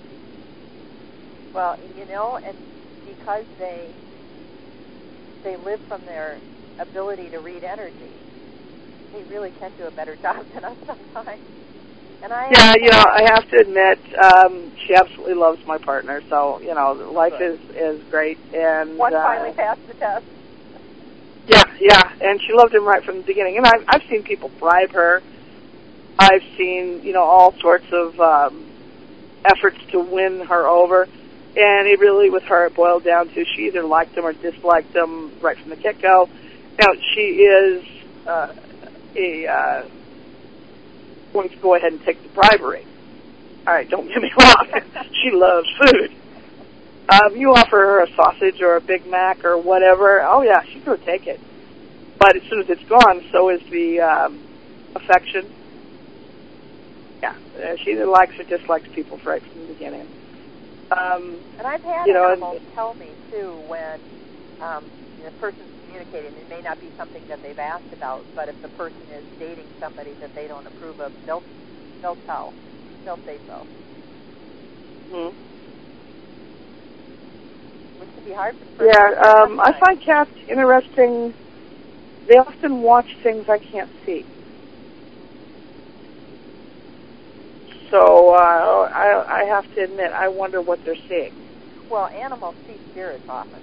Well, you know, and because they they live from their ability to read energy, they really can do a better job than us sometimes. And I yeah, you know, I have to admit, um, she absolutely loves my partner. So, you know, life Good. is, is great. And one uh, finally passed the test. Yeah, yeah, and she loved him right from the beginning. And I've, I've seen people bribe her. I've seen, you know, all sorts of um, efforts to win her over. And it really, with her, it boiled down to she either liked him or disliked him right from the get-go. Now, she is uh, a uh, going to go ahead and take the bribery. All right, don't get me wrong. She loves food. Um, you offer her a sausage or a Big Mac or whatever, oh, yeah, she's going to take it. But as soon as it's gone, so is the um, affection. Yeah, uh, she either likes or dislikes people right from the beginning. Um, and I've had you know, animals and, tell me, too, when um, the person's communicating, it may not be something that they've asked about, but if the person is dating somebody that they don't approve of, they'll, they'll tell. They'll say so. Mm-hmm. Which can be hard for the person. Yeah, um, I find cats interesting. They often watch things I can't see. So uh, I, I have to admit, I wonder what they're seeing. Well, animals see spirits often.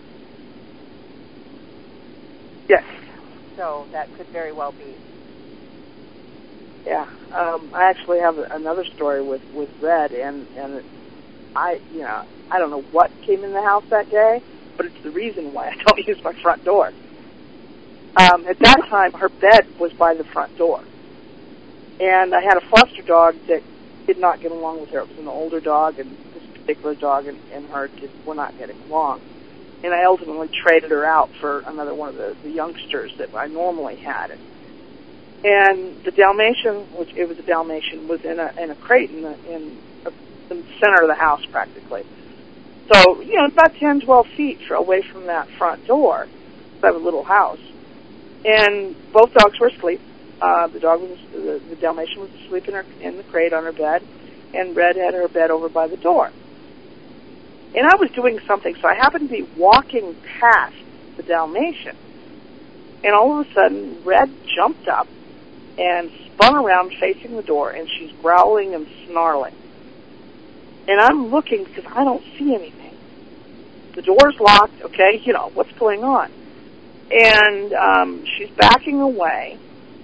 Yes. So that could very well be. Yeah. Um, I actually have another story with, with Red, and, and I, you know, I don't know what came in the house that day, but it's the reason why I don't use my front door. Um, at that time, her bed was by the front door. And I had a foster dog that did not get along with her. It was an older dog, and this particular dog and, and her just were not getting along. And I ultimately traded her out for another one of the, the youngsters that I normally had. And, and the Dalmatian, which it was a Dalmatian, was in a in a crate in the, in a, the center of the house practically. So, you know, about ten, twelve feet away from that front door. I have a little house. And both dogs were asleep. Uh, the dog was, the, the Dalmatian was asleep in her in the crate on her bed, and Red had her bed over by the door. And I was doing something, so I happened to be walking past the Dalmatian. And all of a sudden, Red jumped up and spun around facing the door, and she's growling and snarling. And I'm looking because I don't see anything. The door's locked, okay, you know, what's going on? And um, she's backing away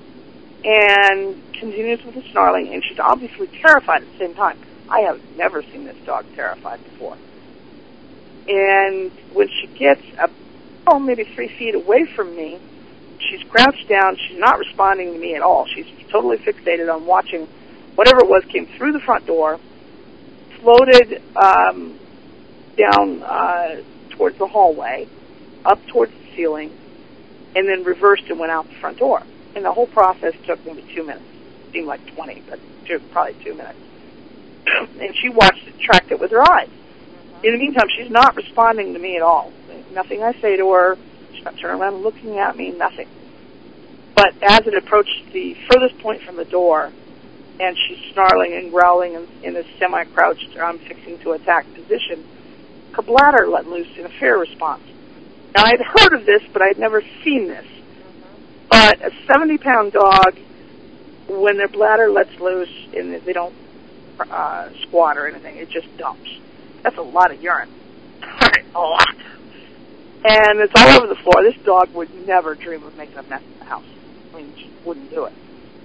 and continues with the snarling, and she's obviously terrified at the same time. I have never seen this dog terrified before. And when she gets, a, oh, maybe three feet away from me, she's crouched down. She's not responding to me at all. She's totally fixated on watching whatever it was came through the front door, floated um, down uh, towards the hallway, up towards the ceiling, and then reversed and went out the front door. And the whole process took maybe two minutes. It seemed like twenty, but two, probably two minutes. And she watched it, tracked it with her eyes. In the meantime, she's not responding to me at all. Nothing I say to her. She's not turning around and looking at me, nothing. But as it approached the furthest point from the door, and she's snarling and growling in, in a semi-crouched, I'm fixing to attack position, her bladder let loose in a fear response. Now, I'd heard of this, but I'd never seen this. But a seventy-pound dog, when their bladder lets loose and they don't uh, squat or anything, it just dumps. That's a lot of urine. A lot. And it's all over the floor. This dog would never dream of making a mess in the house. I mean, she wouldn't do it.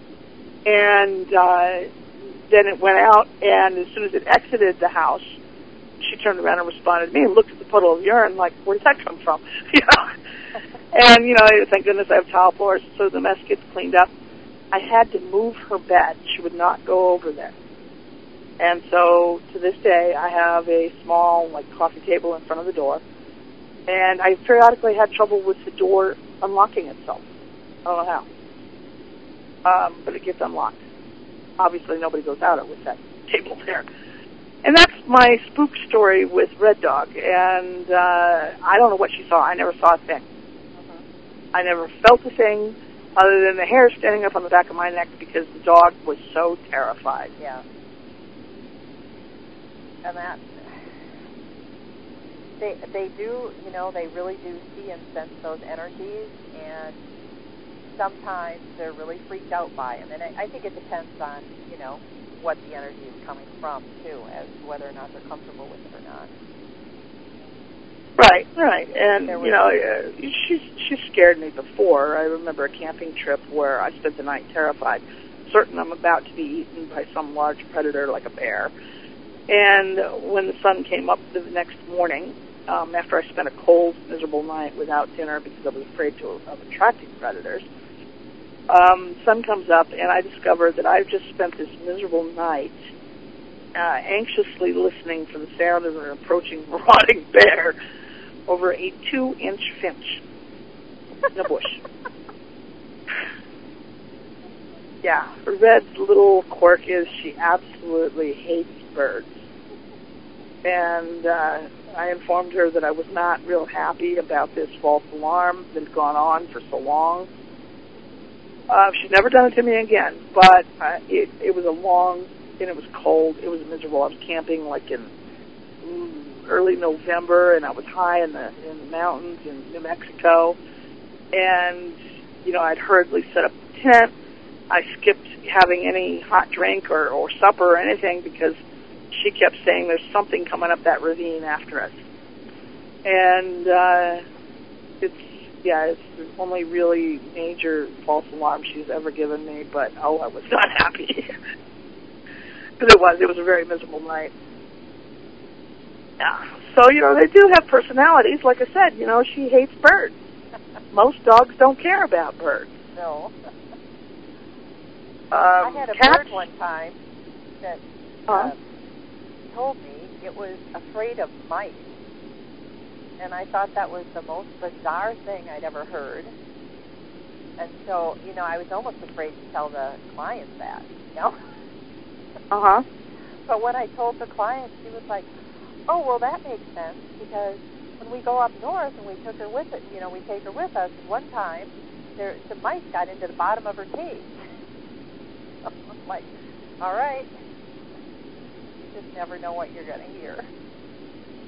And uh, then it went out, and as soon as it exited the house, she turned around and responded to me and looked at the puddle of urine like, where did that come from? You know? And, you know, thank goodness I have tile floors, so the mess gets cleaned up. I had to move her bed. She would not go over there. And so, to this day, I have a small, like, coffee table in front of the door. And I periodically had trouble with the door unlocking itself. I don't know how. Um, but it gets unlocked. Obviously, nobody goes out it with that table there. And that's my spook story with Red Dog. And uh, I don't know what she saw. I never saw a thing. Mm-hmm. I never felt a thing other than the hair standing up on the back of my neck because the dog was so terrified. Yeah. And that, they they do, you know, they really do see and sense those energies, and sometimes they're really freaked out by them. And I, I think it depends on, you know, what the energy is coming from, too, as to whether or not they're comfortable with it or not. Right, right. And, you know, uh, she's, she's scared me before. I remember a camping trip where I spent the night terrified, certain I'm about to be eaten by some large predator like a bear. And when the sun came up the next morning, um, after I spent a cold, miserable night without dinner because I was afraid to, of attracting predators, um, sun comes up and I discovered that I've just spent this miserable night uh, anxiously listening for the sound of an approaching marauding bear over a two-inch finch in a bush. Yeah, Red's little quirk is she absolutely hates birds. And uh, I informed her that I was not real happy about this false alarm that had gone on for so long. Uh, she's never done it to me again, but uh, it, it was a long, and it was cold. It was miserable. I was camping like in mm, early November, and I was high in the in the mountains in New Mexico. And, you know, I'd hurriedly set up the tent. I skipped having any hot drink or, or supper or anything because she kept saying there's something coming up that ravine after us. And uh, it's, yeah, it's the only really major false alarm she's ever given me, but, oh, I was not happy. Because it was. It was a very miserable night. Yeah. So, you know, they do have personalities. Like I said, you know, she hates birds. Most dogs don't care about birds. No. Um, I had a cats? bird one time that huh? uh, told me it was afraid of mice. And I thought that was the most bizarre thing I'd ever heard. And so, you know, I was almost afraid to tell the clients that, you know? Uh-huh. But when I told the client, she was like, oh, well, that makes sense, because when we go up north and we took her with it, you know, we take her with us, one time there some mice got into the bottom of her cage. I'm like, all right. You just never know what you're going to hear.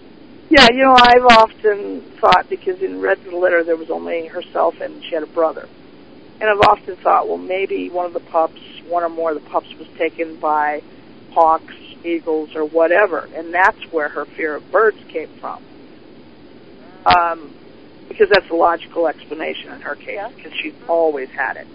Yeah, you know, I've often thought, because in Red's litter there was only herself and she had a brother. And I've often thought, well, maybe one of the pups, one or more of the pups was taken by hawks, eagles, or whatever, and that's where her fear of birds came from. Um, because that's a logical explanation in her case, because she's always had it.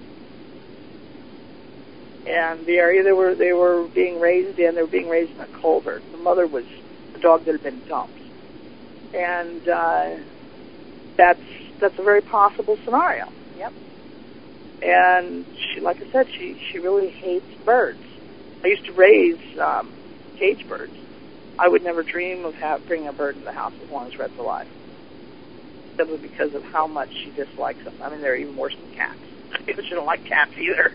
And the area they were they were being raised in, they were being raised in a culvert. The mother was a dog that had been dumped. And uh, that's that's a very possible scenario. Yep. And she, like I said, she, she really hates birds. I used to raise um, cage birds. I would never dream of have, bringing a bird into the house as long as Red's alive, simply because of how much she dislikes them. I mean, they're even worse than cats. She don't like cats either.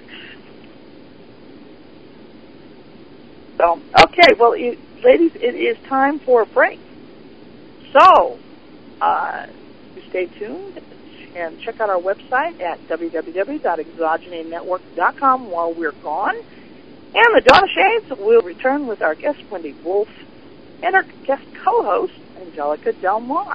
So, okay, well, it, ladies, it is time for a break. So, uh, stay tuned and check out our website at w w w dot exogeny network dot com while we're gone. And the Dawn of Shades will return with our guest, Wendy Wolf, and our guest co-host, Angelica Del Mar.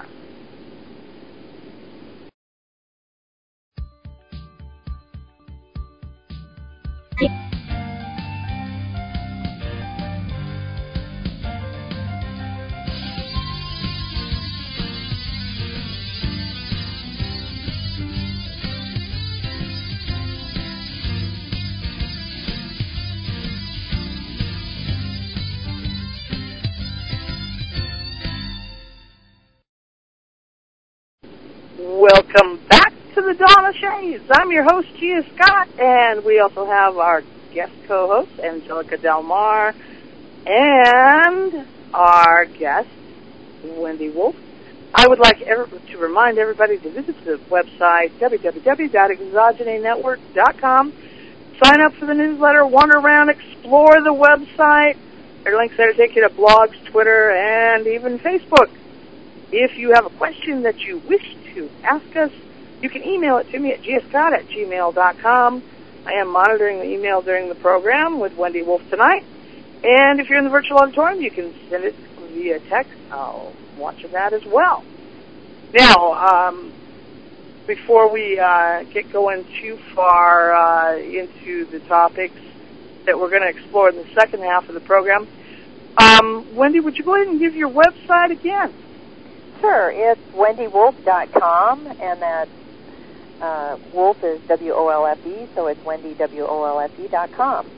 Welcome back to the Dawn of Shades. I'm your host, Gia Scott, and we also have our guest co-host, Angelica Del Mar, and our guest, Wendy Wolf. I would like every, to remind everybody to visit the website, w w w dot exogeny network dot com. Sign up for the newsletter, wander around, explore the website. There are links there to take you to blogs, Twitter, and even Facebook. If you have a question that you wish to ask us, you can email it to me at gscott at gmail dot com. I am monitoring the email during the program with Wendy Wolf tonight. And if you're in the virtual auditorium, you can send it via text. I'll watch that as well. Now, um, before we uh, get going too far uh, into the topics that we're going to explore in the second half of the program, um, Wendy, would you go ahead and give your website again? Sure, it's wendy wolf dot com, and that uh, Wolf is W O L F E, so it's wendy w o l f e dot com.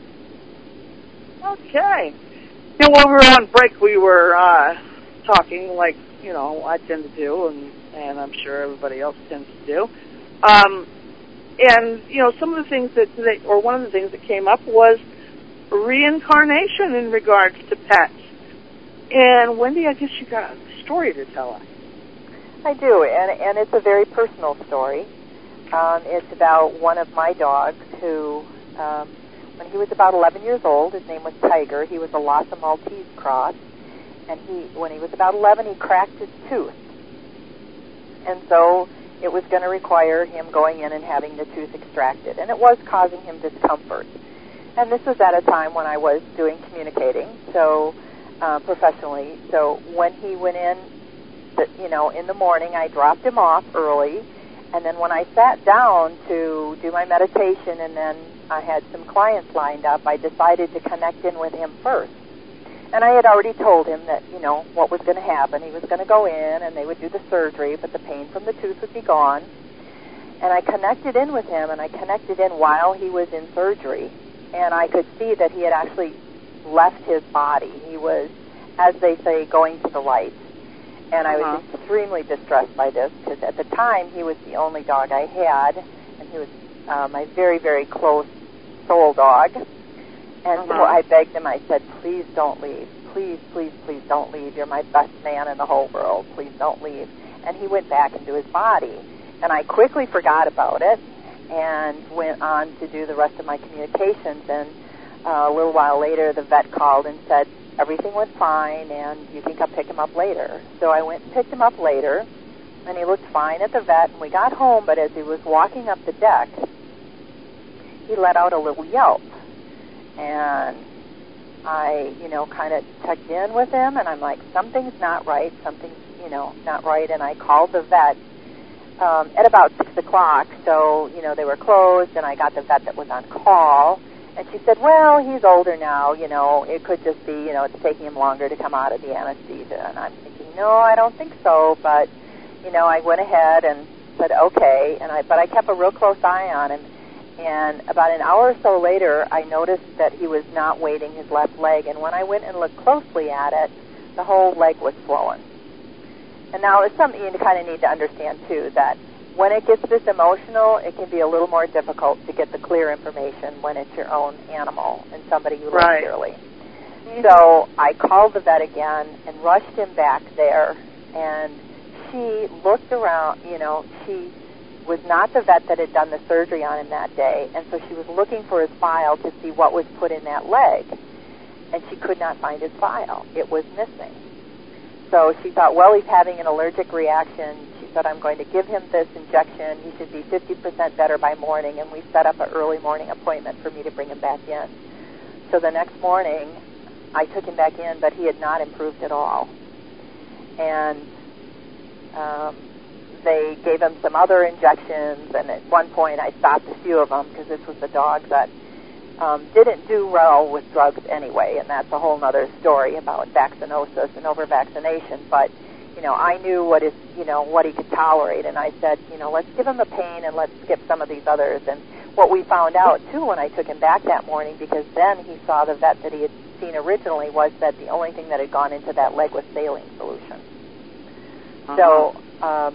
Okay. You know, while we were on break, we were uh, talking like, you know, I tend to do, and, and I'm sure everybody else tends to do. Um, and, you know, some of the things that, they, or one of the things that came up was reincarnation in regards to pets. And, Wendy, I guess you got a story to tell us. I do, and, and it's a very personal story. Um, it's about one of my dogs who, um, when he was about eleven years old, his name was Tiger. He was a Lhasa Maltese cross, and he, when he was about eleven, he cracked his tooth. And so it was going to require him going in and having the tooth extracted, and it was causing him discomfort. And this was at a time when I was doing communicating, so uh, professionally. So when he went in, the, you know, in the morning, I dropped him off early, and then when I sat down to do my meditation, and then I had some clients lined up, I decided to connect in with him first. And I had already told him that, you know, what was going to happen. He was going to go in, and they would do the surgery, but the pain from the tooth would be gone. And I connected in with him, and I connected in while he was in surgery. And I could see that he had actually left his body. He was, as they say, going to the light. And I was uh-huh. extremely distressed by this, because at the time, he was the only dog I had, and he was uh, my very, very close soul dog. And uh-huh. so I begged him, I said, please don't leave. Please, please, please don't leave. You're my best man in the whole world. Please don't leave. And he went back into his body. And I quickly forgot about it and went on to do the rest of my communications. And uh, a little while later, the vet called and said, everything went fine, and you think I'll pick him up later. So I went and picked him up later, and he looked fine at the vet, and we got home, but as he was walking up the deck, he let out a little yelp. And I, you know, kind of checked in with him, and I'm like, something's not right, something's, you know, not right, and I called the vet um, at about six o'clock, so, you know, they were closed, and I got the vet that was on call, and she said, well, he's older now, you know, it could just be, you know, it's taking him longer to come out of the anesthesia, and I'm thinking, no, I don't think so, but, you know, I went ahead and said, okay, and I, but I kept a real close eye on him. And about an hour or so later, I noticed that he was not weighting his left leg. And when I went and looked closely at it, the whole leg was swollen. And now it's something you kind of need to understand, too, that when it gets this emotional, it can be a little more difficult to get the clear information when it's your own animal and somebody you love Right. dearly. Mm-hmm. So I called the vet again and rushed him back there. And she looked around, you know, she was not the vet that had done the surgery on him that day, and so she was looking for his file to see what was put in that leg, and she could not find his file. It was missing. So she thought, well, he's having an allergic reaction. She said, I'm going to give him this injection. He should be fifty percent better by morning, and we set up an early morning appointment for me to bring him back in. So the next morning, I took him back in, but he had not improved at all. And um, they gave him some other injections, and at one point I stopped a few of them because this was a dog that um, didn't do well with drugs anyway, and that's a whole other story about vaccinosis and over-vaccination. But, you know, I knew what his, you know, what he could tolerate, and I said, you know, let's give him the pain and let's skip some of these others. And what we found out, too, when I took him back that morning, because then he saw the vet that he had seen originally, was that the only thing that had gone into that leg was saline solution. Uh-huh. So, um,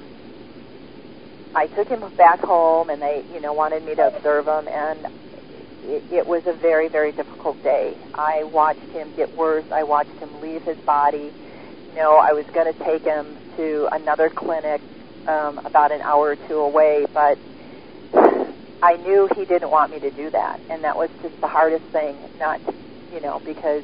I took him back home, and they, you know, wanted me to observe him, and it, it was a very, very difficult day. I watched him get worse. I watched him leave his body. You know, I was going to take him to another clinic um, about an hour or two away, but I knew he didn't want me to do that, and that was just the hardest thing, not, you know, because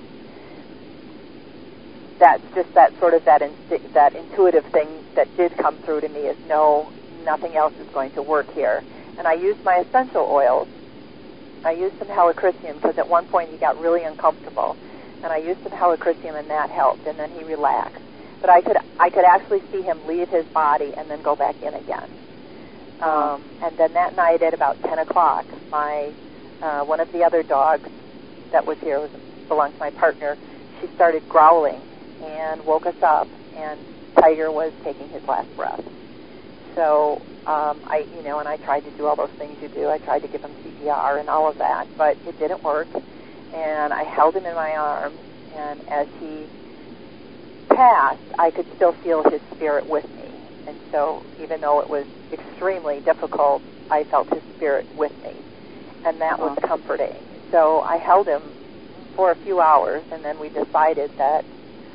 that's just that sort of that insti- that intuitive thing that did come through to me is no, nothing else is going to work here. And I used my essential oils. I used some helichrysum because at one point he got really uncomfortable, and I used some helichrysum, and that helped, and then he relaxed. But I could I could actually see him leave his body and then go back in again. Um, and then that night at about ten o'clock, my uh, one of the other dogs that was here, was belonged to my partner, she started growling and woke us up, and Tiger was taking his last breath. So um, I, you know, and I tried to do all those things you do. I tried to give him C P R and all of that, but it didn't work. And I held him in my arms, and as he passed, I could still feel his spirit with me. And so even though it was extremely difficult, I felt his spirit with me, and that was comforting. So I held him for a few hours, and then we decided that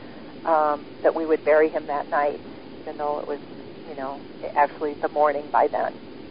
um, that we would bury him that night, even though it was, you know, actually the morning by then.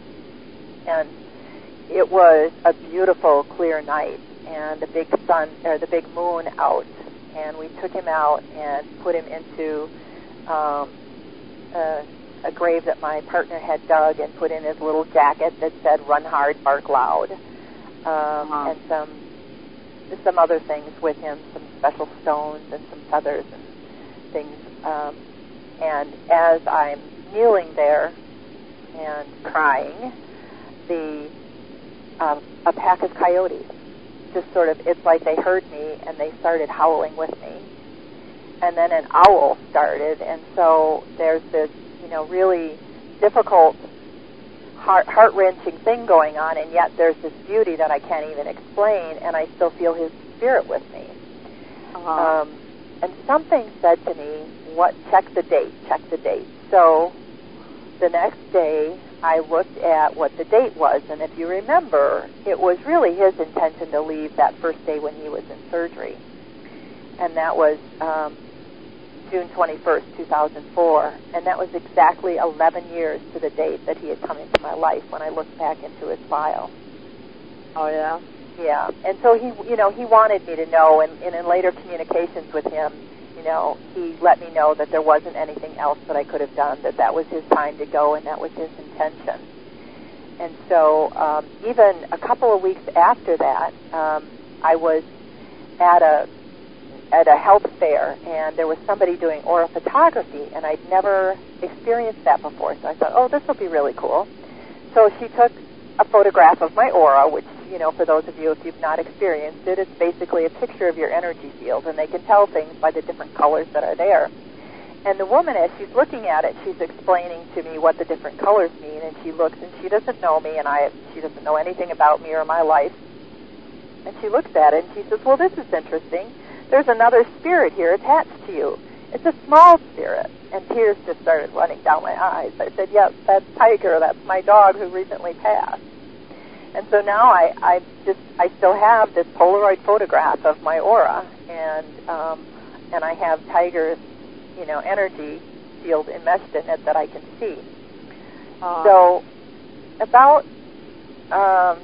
And it was a beautiful, clear night, and the big sun, or the big moon out, and we took him out and put him into um, a, a grave that my partner had dug and put in his little jacket that said, "Run hard, bark loud," um, uh-huh. and some some other things with him, some special stones and some feathers and things. Um, and as I'm kneeling there and crying, the um, a pack of coyotes just sort of, it's like they heard me and they started howling with me. And then an owl started, and so there's this, you know, really difficult, heart, heart-wrenching thing going on, and yet there's this beauty that I can't even explain, and I still feel his spirit with me. Uh-huh. Um, and something said to me, "What? Check the date, check the date." So the next day, I looked at what the date was, and if you remember, it was really his intention to leave that first day when he was in surgery, and that was um, June twenty-first, two thousand four, and that was exactly eleven years to the date that he had come into my life when I looked back into his file. Oh, yeah? Yeah, and so he, you know, he wanted me to know, and, and in later communications with him, you know, he let me know that there wasn't anything else that I could have done, that that was his time to go, and that was his intention. And so um, even a couple of weeks after that, um, I was at a at a health fair, and there was somebody doing aura photography, and I'd never experienced that before. So I thought, oh, this will be really cool. So she took a photograph of my aura, which, you know, for those of you, if you've not experienced it, it's basically a picture of your energy field, and they can tell things by the different colors that are there. And the woman, as she's looking at it, she's explaining to me what the different colors mean, and she looks, and she doesn't know me, and I, she doesn't know anything about me or my life. And she looks at it, and she says, well, this is interesting. There's another spirit here attached to you. It's a small spirit. And tears just started running down my eyes. I said, yep, that's Tiger. That's my dog who recently passed. And so now I, I just, I still have this Polaroid photograph of my aura, and um, and I have Tiger's, you know, energy field enmeshed in it that I can see. Uh, so about um,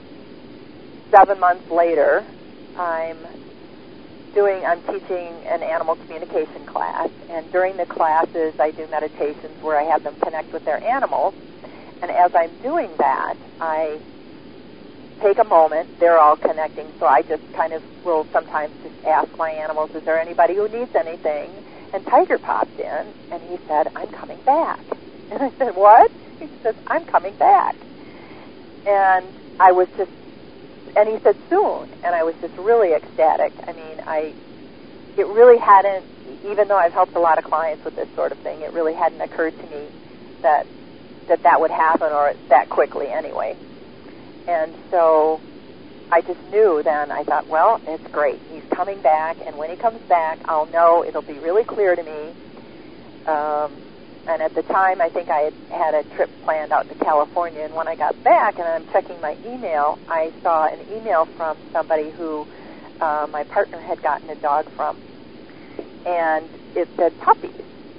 seven months later, I'm doing, I'm teaching an animal communication class, and during the classes I do meditations where I have them connect with their animals, and as I'm doing that, I take a moment, they're all connecting, so I just kind of will sometimes just ask my animals, is there anybody who needs anything? And Tiger popped in, and he said, I'm coming back. And I said, what? He said, I'm coming back. And I was just, and he said, soon. And I was just really ecstatic. I mean, I, it really hadn't, even though I've helped a lot of clients with this sort of thing, it really hadn't occurred to me that that, that would happen, or that quickly anyway. And so I just knew then, I thought, well, it's great. He's coming back, and when he comes back, I'll know, it'll be really clear to me. Um, and at the time, I think I had had a trip planned out to California, and when I got back and I'm checking my email, I saw an email from somebody who uh, my partner had gotten a dog from, and it said puppies.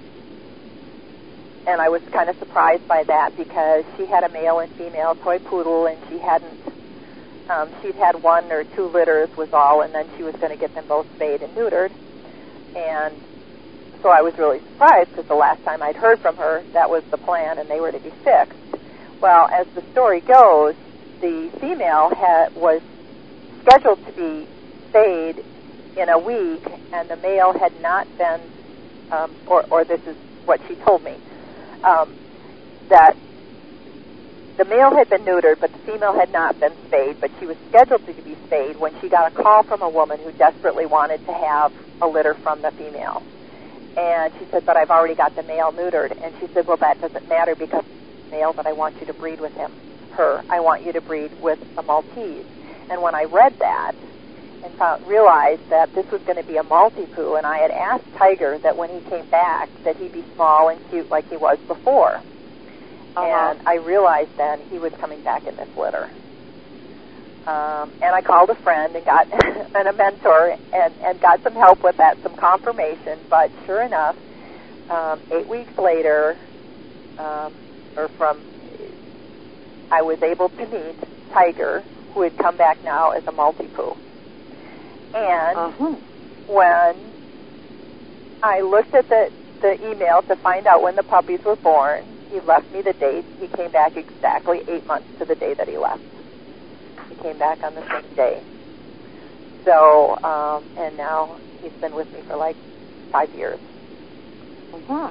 And I was kind of surprised by that because she had a male and female toy poodle, and she hadn't, um, she'd had one or two litters was all, and then she was going to get them both spayed and neutered. And so I was really surprised because the last time I'd heard from her, that was the plan, and they were to be fixed. Well, as the story goes, the female had, was scheduled to be spayed in a week, and the male had not been, um, or, or this is what she told me, um, that the male had been neutered, but the female had not been spayed, but she was scheduled to be spayed when she got a call from a woman who desperately wanted to have a litter from the female. And she said, but I've already got the male neutered. And she said, well, that doesn't matter because it's male, but I want you to breed with him, her. I want you to breed with a Maltese. And when I read that and found, realized that this was going to be a Maltipoo, and I had asked Tiger that when he came back that he be small and cute like he was before. Uh-huh. And I realized then he was coming back in this litter. Um, and I called a friend and got and a mentor and, and got some help with that, some confirmation. But sure enough, um, eight weeks later, um, or from, I was able to meet Tiger, who had come back now as a Maltipoo. And uh-huh. when I looked at the, the email to find out when the puppies were born, he left me the date. He came back exactly eight months to the day that he left. He came back on the same day. So, um, and now he's been with me for like five years. Uh-huh.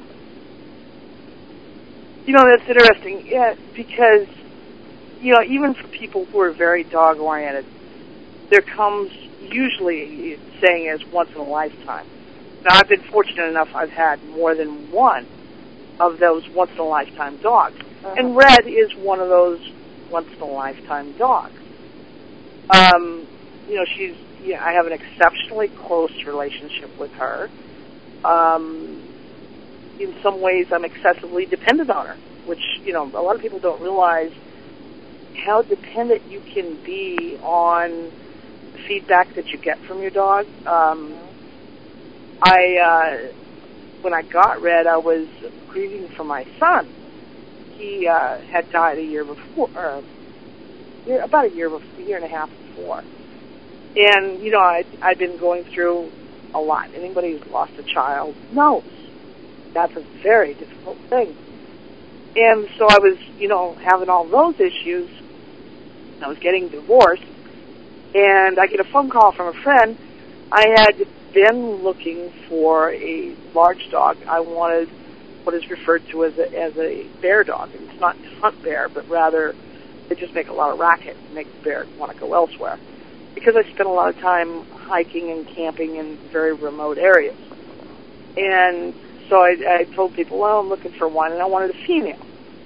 You know, that's interesting, yeah, because, you know, even for people who are very dog-oriented, there comes usually saying is once in a lifetime. Now, I've been fortunate enough I've had more than one of those once-in-a-lifetime dogs. Uh-huh. And Red is one of those once-in-a-lifetime dogs. Um, you know, she's, yeah, I have an exceptionally close relationship with her. Um, in some ways, I'm excessively dependent on her, which, you know, a lot of people don't realize how dependent you can be on the feedback that you get from your dog. Um, I, uh, when I got Red, I was grieving for my son. He uh, had died a year before, or year, about a year before, a year and a half before. And, you know, I'd, I'd been going through a lot. Anybody who's lost a child knows that's a very difficult thing. And so I was, you know, having all those issues. I was getting divorced. And I get a phone call from a friend. I had been looking for a large dog. I wanted what is referred to as a, as a bear dog. And it's not to hunt bear, but rather they just make a lot of racket and make the bear want to go elsewhere. Because I spent a lot of time hiking and camping in very remote areas. And so I, I told people, well, I'm looking for one, and I wanted a female.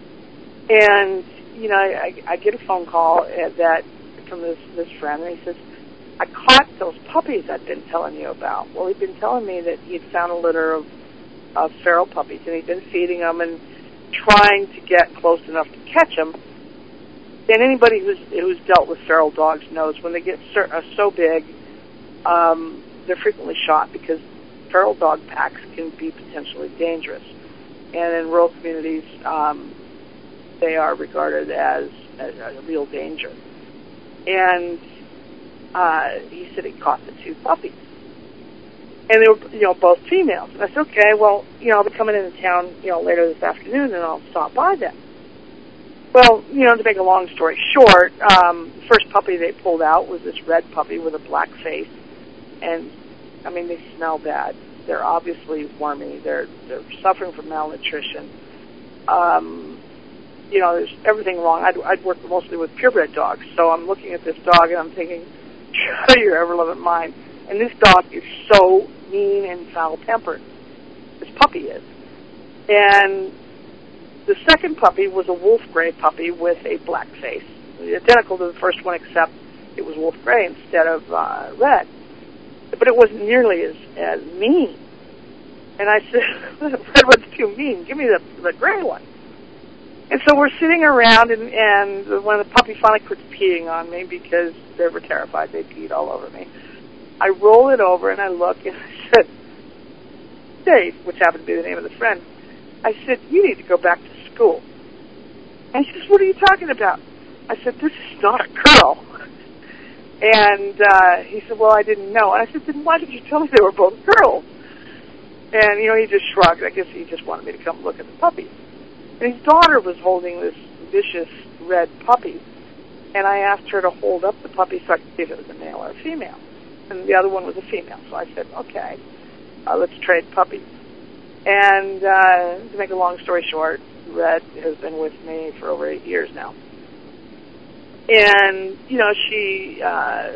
And, you know, I, I get a phone call at that from this, this friend, and he says, I caught those puppies I've been telling you about. Well, he'd been telling me that he'd found a litter of, of feral puppies, and he'd been feeding them and trying to get close enough to catch them. And anybody who's who's dealt with feral dogs knows when they get so, uh, so big, um, they're frequently shot because feral dog packs can be potentially dangerous. And in rural communities, um, they are regarded as a, a real danger. And uh, he said he caught the two puppies. And they were, you know, both females. And I said, okay, well, you know, I'll be coming into town, you know, later this afternoon, and I'll stop by then. Well, you know, to make a long story short, um, the first puppy they pulled out was this red puppy with a black face. And, I mean, they smell bad. They're obviously wormy. They're, they're suffering from malnutrition. Um, you know, there's everything wrong. I'd, I'd work mostly with purebred dogs, so I'm looking at this dog and I'm thinking, shut your ever-loving mind. And this dog is so mean and foul-tempered. This puppy is. And the second puppy was a wolf gray puppy with a black face, identical to the first one, except it was wolf gray instead of uh, red. But it wasn't nearly as, as mean. And I said, the red one's too mean. Give me the, the gray one. And so we're sitting around, and, and when the puppy finally quits peeing on me because they were terrified, they peed all over me, I roll it over and I look and I said, Dave, which happened to be the name of the friend, I said, you need to go back to school. And he says, what are you talking about? I said, this is not a girl. And uh, he said, well, I didn't know. And I said, then why did you tell me they were both girls? And, you know, he just shrugged. I guess he just wanted me to come look at the puppies. And his daughter was holding this vicious red puppy. And I asked her to hold up the puppy so I could see if it was a male or a female. And the other one was a female. So I said, okay, uh, let's trade puppies. And uh, to make a long story short, Red has been with me for over eight years now. And, you know, she uh,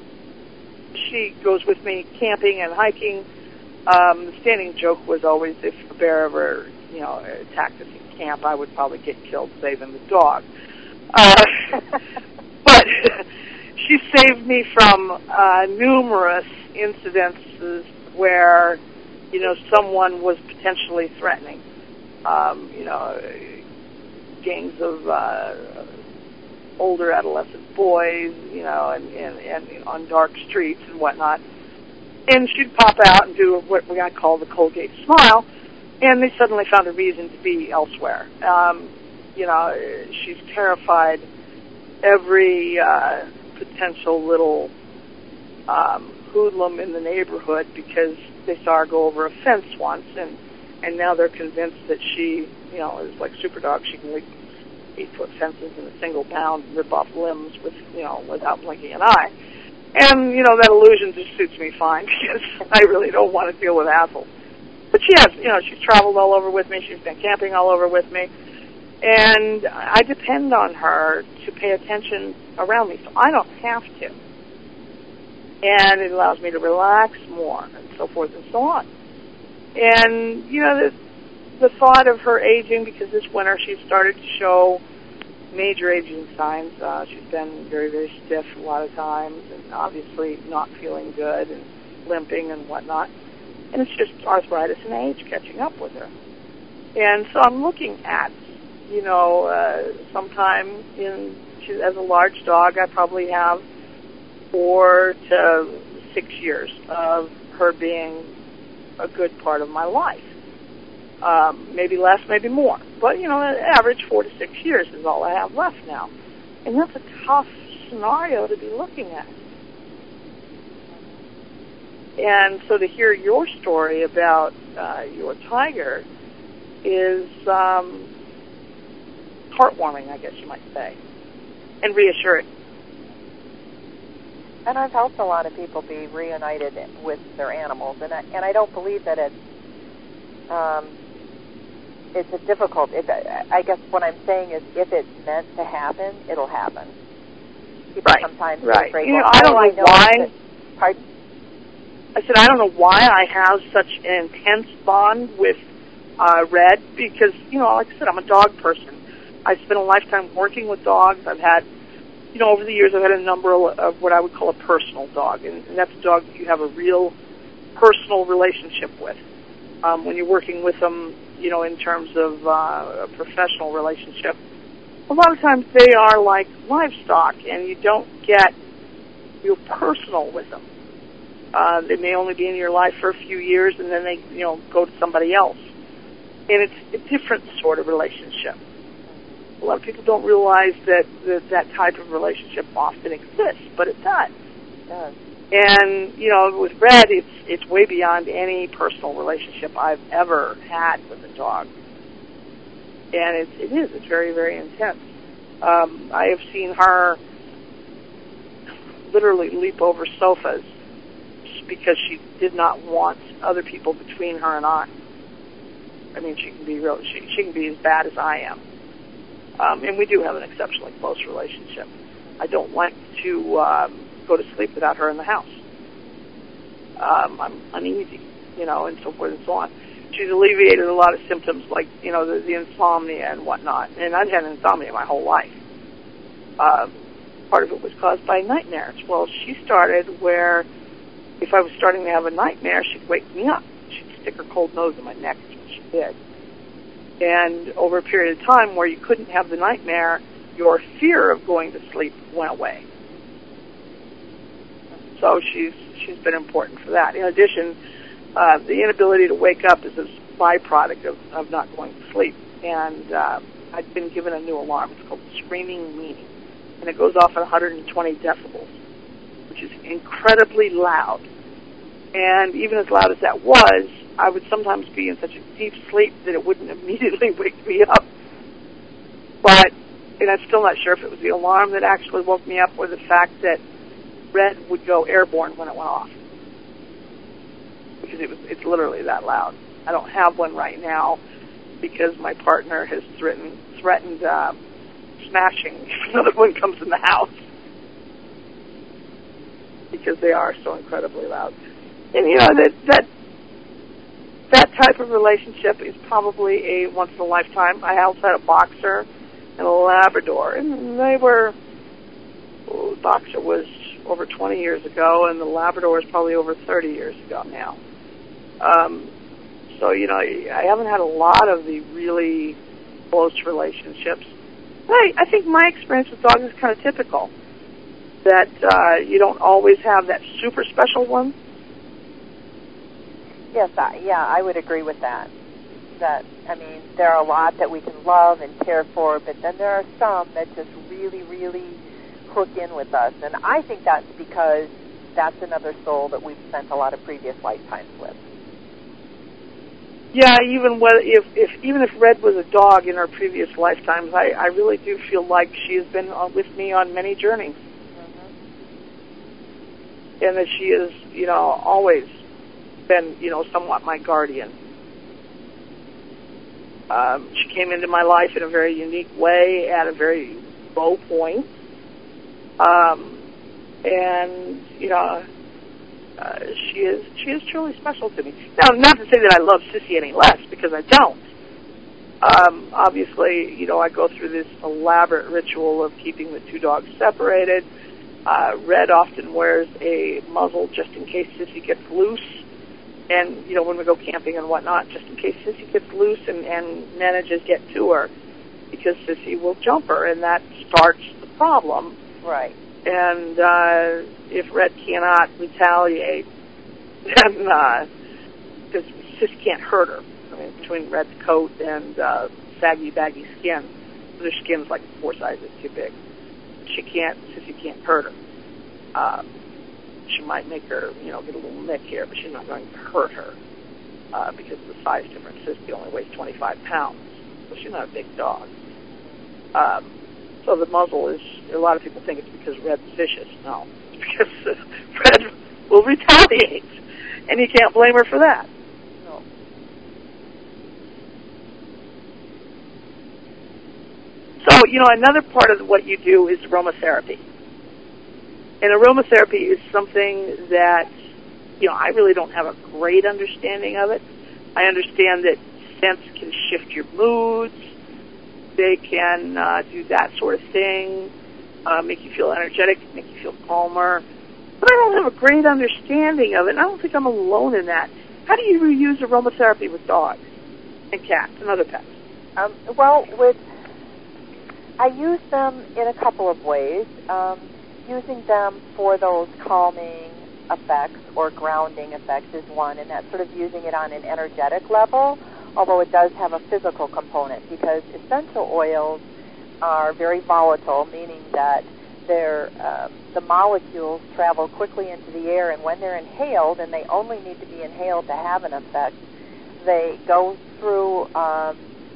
she goes with me camping and hiking. Um, the standing joke was always if a bear ever, you know, attacked us in camp, I would probably get killed saving the dog. Uh, but she saved me from uh, numerous incidences where, you know, someone was potentially threatening. Um, you know, gangs of uh, older adolescent boys, you know, and, and, and on dark streets and whatnot. And she'd pop out and do what we I call the Colgate smile, and they suddenly found a reason to be elsewhere. Um, you know, she's terrified every uh, potential little um, hoodlum in the neighborhood because they saw her go over a fence once, and and now they're convinced that she, you know, is like Superdog. She can leap eight-foot fences in a single bound and rip off limbs with, you know, without blinking an eye. And, you know, that illusion just suits me fine because I really don't want to deal with assholes. But she has, you know, she's traveled all over with me. She's been camping all over with me. And I depend on her to pay attention around me, so I don't have to. And it allows me to relax more and so forth and so on. And, you know, the, the thought of her aging, because this winter she's started to show major aging signs. Uh, she's been very, very stiff a lot of times and obviously not feeling good and limping and whatnot. And it's just arthritis and age catching up with her. And so I'm looking at, you know, uh, sometime in, she, as a large dog, I probably have four to six years of her being a good part of my life. Um, maybe less, maybe more. But, you know, average four to six years is all I have left now. And that's a tough scenario to be looking at. And so to hear your story about uh, your tiger is um, heartwarming, I guess you might say, and reassuring. And I've helped a lot of people be reunited with their animals, and I, and I don't believe that it's um, it's a difficult. If, I guess what I'm saying is, if it's meant to happen, it'll happen. People right. sometimes right. afraid, You know, well, I don't know, I know why. that, pardon? I said I don't know why I have such an intense bond with uh, Red, because, you know, like I said, I'm a dog person. I spent a lifetime working with dogs. I've had, you know, over the years, I've had a number of what I would call a personal dog, and, and that's a dog that you have a real personal relationship with. Um, when you're working with them, you know, in terms of uh, a professional relationship, a lot of times they are like livestock, and you don't get real personal with them. Uh, they may only be in your life for a few years, and then they, you know, go to somebody else. And it's a different sort of relationship. A lot of people don't realize that that, that type of relationship often exists, but it does. It does. And, you know, with Red, it's it's way beyond any personal relationship I've ever had with a dog. And it, it is. It's very, very intense. Um, I have seen her literally leap over sofas because she did not want other people between her and I. I mean, she can be real. She, she can be as bad as I am. Um, and we do have an exceptionally close relationship. I don't like to um, go to sleep without her in the house. Um, I'm uneasy, you know, and so forth and so on. She's alleviated a lot of symptoms like, you know, the, the insomnia and whatnot. And I've had insomnia my whole life. Um, part of it was caused by nightmares. Well, she started where if I was starting to have a nightmare, she'd wake me up. She'd stick her cold nose in my neck, is what she did. And over a period of time where you couldn't have the nightmare, your fear of going to sleep went away. So she's she's been important for that. In addition, uh, the inability to wake up is a byproduct of, of not going to sleep. And uh, I've been given a new alarm. It's called Screaming Weenie. And it goes off at one hundred twenty decibels, which is incredibly loud. And even as loud as that was, I would sometimes be in such a deep sleep that it wouldn't immediately wake me up. But, and I'm still not sure if it was the alarm that actually woke me up or the fact that Red would go airborne when it went off. Because it was, it's literally that loud. I don't have one right now because my partner has threatened, threatened uh, smashing if another one comes in the house. Because they are so incredibly loud. And, you know, that, that that type of relationship is probably a once-in-a-lifetime. I also had a boxer and a Labrador, and they were, well, the boxer was over twenty years ago, and the Labrador is probably over thirty years ago now. Um, so, you know, I haven't had a lot of the really close relationships. I, I think my experience with dogs is kind of typical, that uh, you don't always have that super special one. Yes, I, yeah, I would agree with that. That, I mean, there are a lot that we can love and care for, but then there are some that just really, really hook in with us. And I think that's because that's another soul that we've spent a lot of previous lifetimes with. Yeah, even whether, if, if even if Red was a dog in her previous lifetimes, I, I really do feel like she has been with me on many journeys. Mm-hmm. And that she is, you know, always been, you know, somewhat my guardian. Um, she came into my life in a very unique way at a very low point. Um, and, you know, uh, she is she is truly special to me. Now, not to say that I love Sissy any less, because I don't. Um, obviously, you know, I go through this elaborate ritual of keeping the two dogs separated. Uh, Red often wears a muzzle just in case Sissy gets loose. And, you know, when we go camping and whatnot, just in case Sissy gets loose and, and manages to get to her, because Sissy will jump her, and that starts the problem. Right. And uh, if Red cannot retaliate, then, because uh, Sissy can't hurt her. I mean, between Red's coat and uh, saggy, baggy skin, their skin's like four sizes too big. She can't, Sissy can't hurt her. Um, She might make her, you know, get a little nick here, but she's not going to hurt her uh, because of the size difference. Sissy only weighs twenty-five pounds, so she's not a big dog. Um, So the muzzle is, a lot of people think it's because Red's vicious. No, it's because Red will retaliate, and you can't blame her for that. No. So, you know, another part of what you do is aromatherapy. And aromatherapy is something that, you know, I really don't have a great understanding of it. I understand that scents can shift your moods. They can uh, do that sort of thing, uh, make you feel energetic, make you feel calmer. But I don't have a great understanding of it, and I don't think I'm alone in that. How do you use aromatherapy with dogs and cats and other pets? Um, well, with I use them in a couple of ways. Um, using them for those calming effects or grounding effects is one, and that's sort of using it on an energetic level, although it does have a physical component, because essential oils are very volatile, meaning that they're, uh, the molecules travel quickly into the air, and when they're inhaled, and they only need to be inhaled to have an effect, they go through um,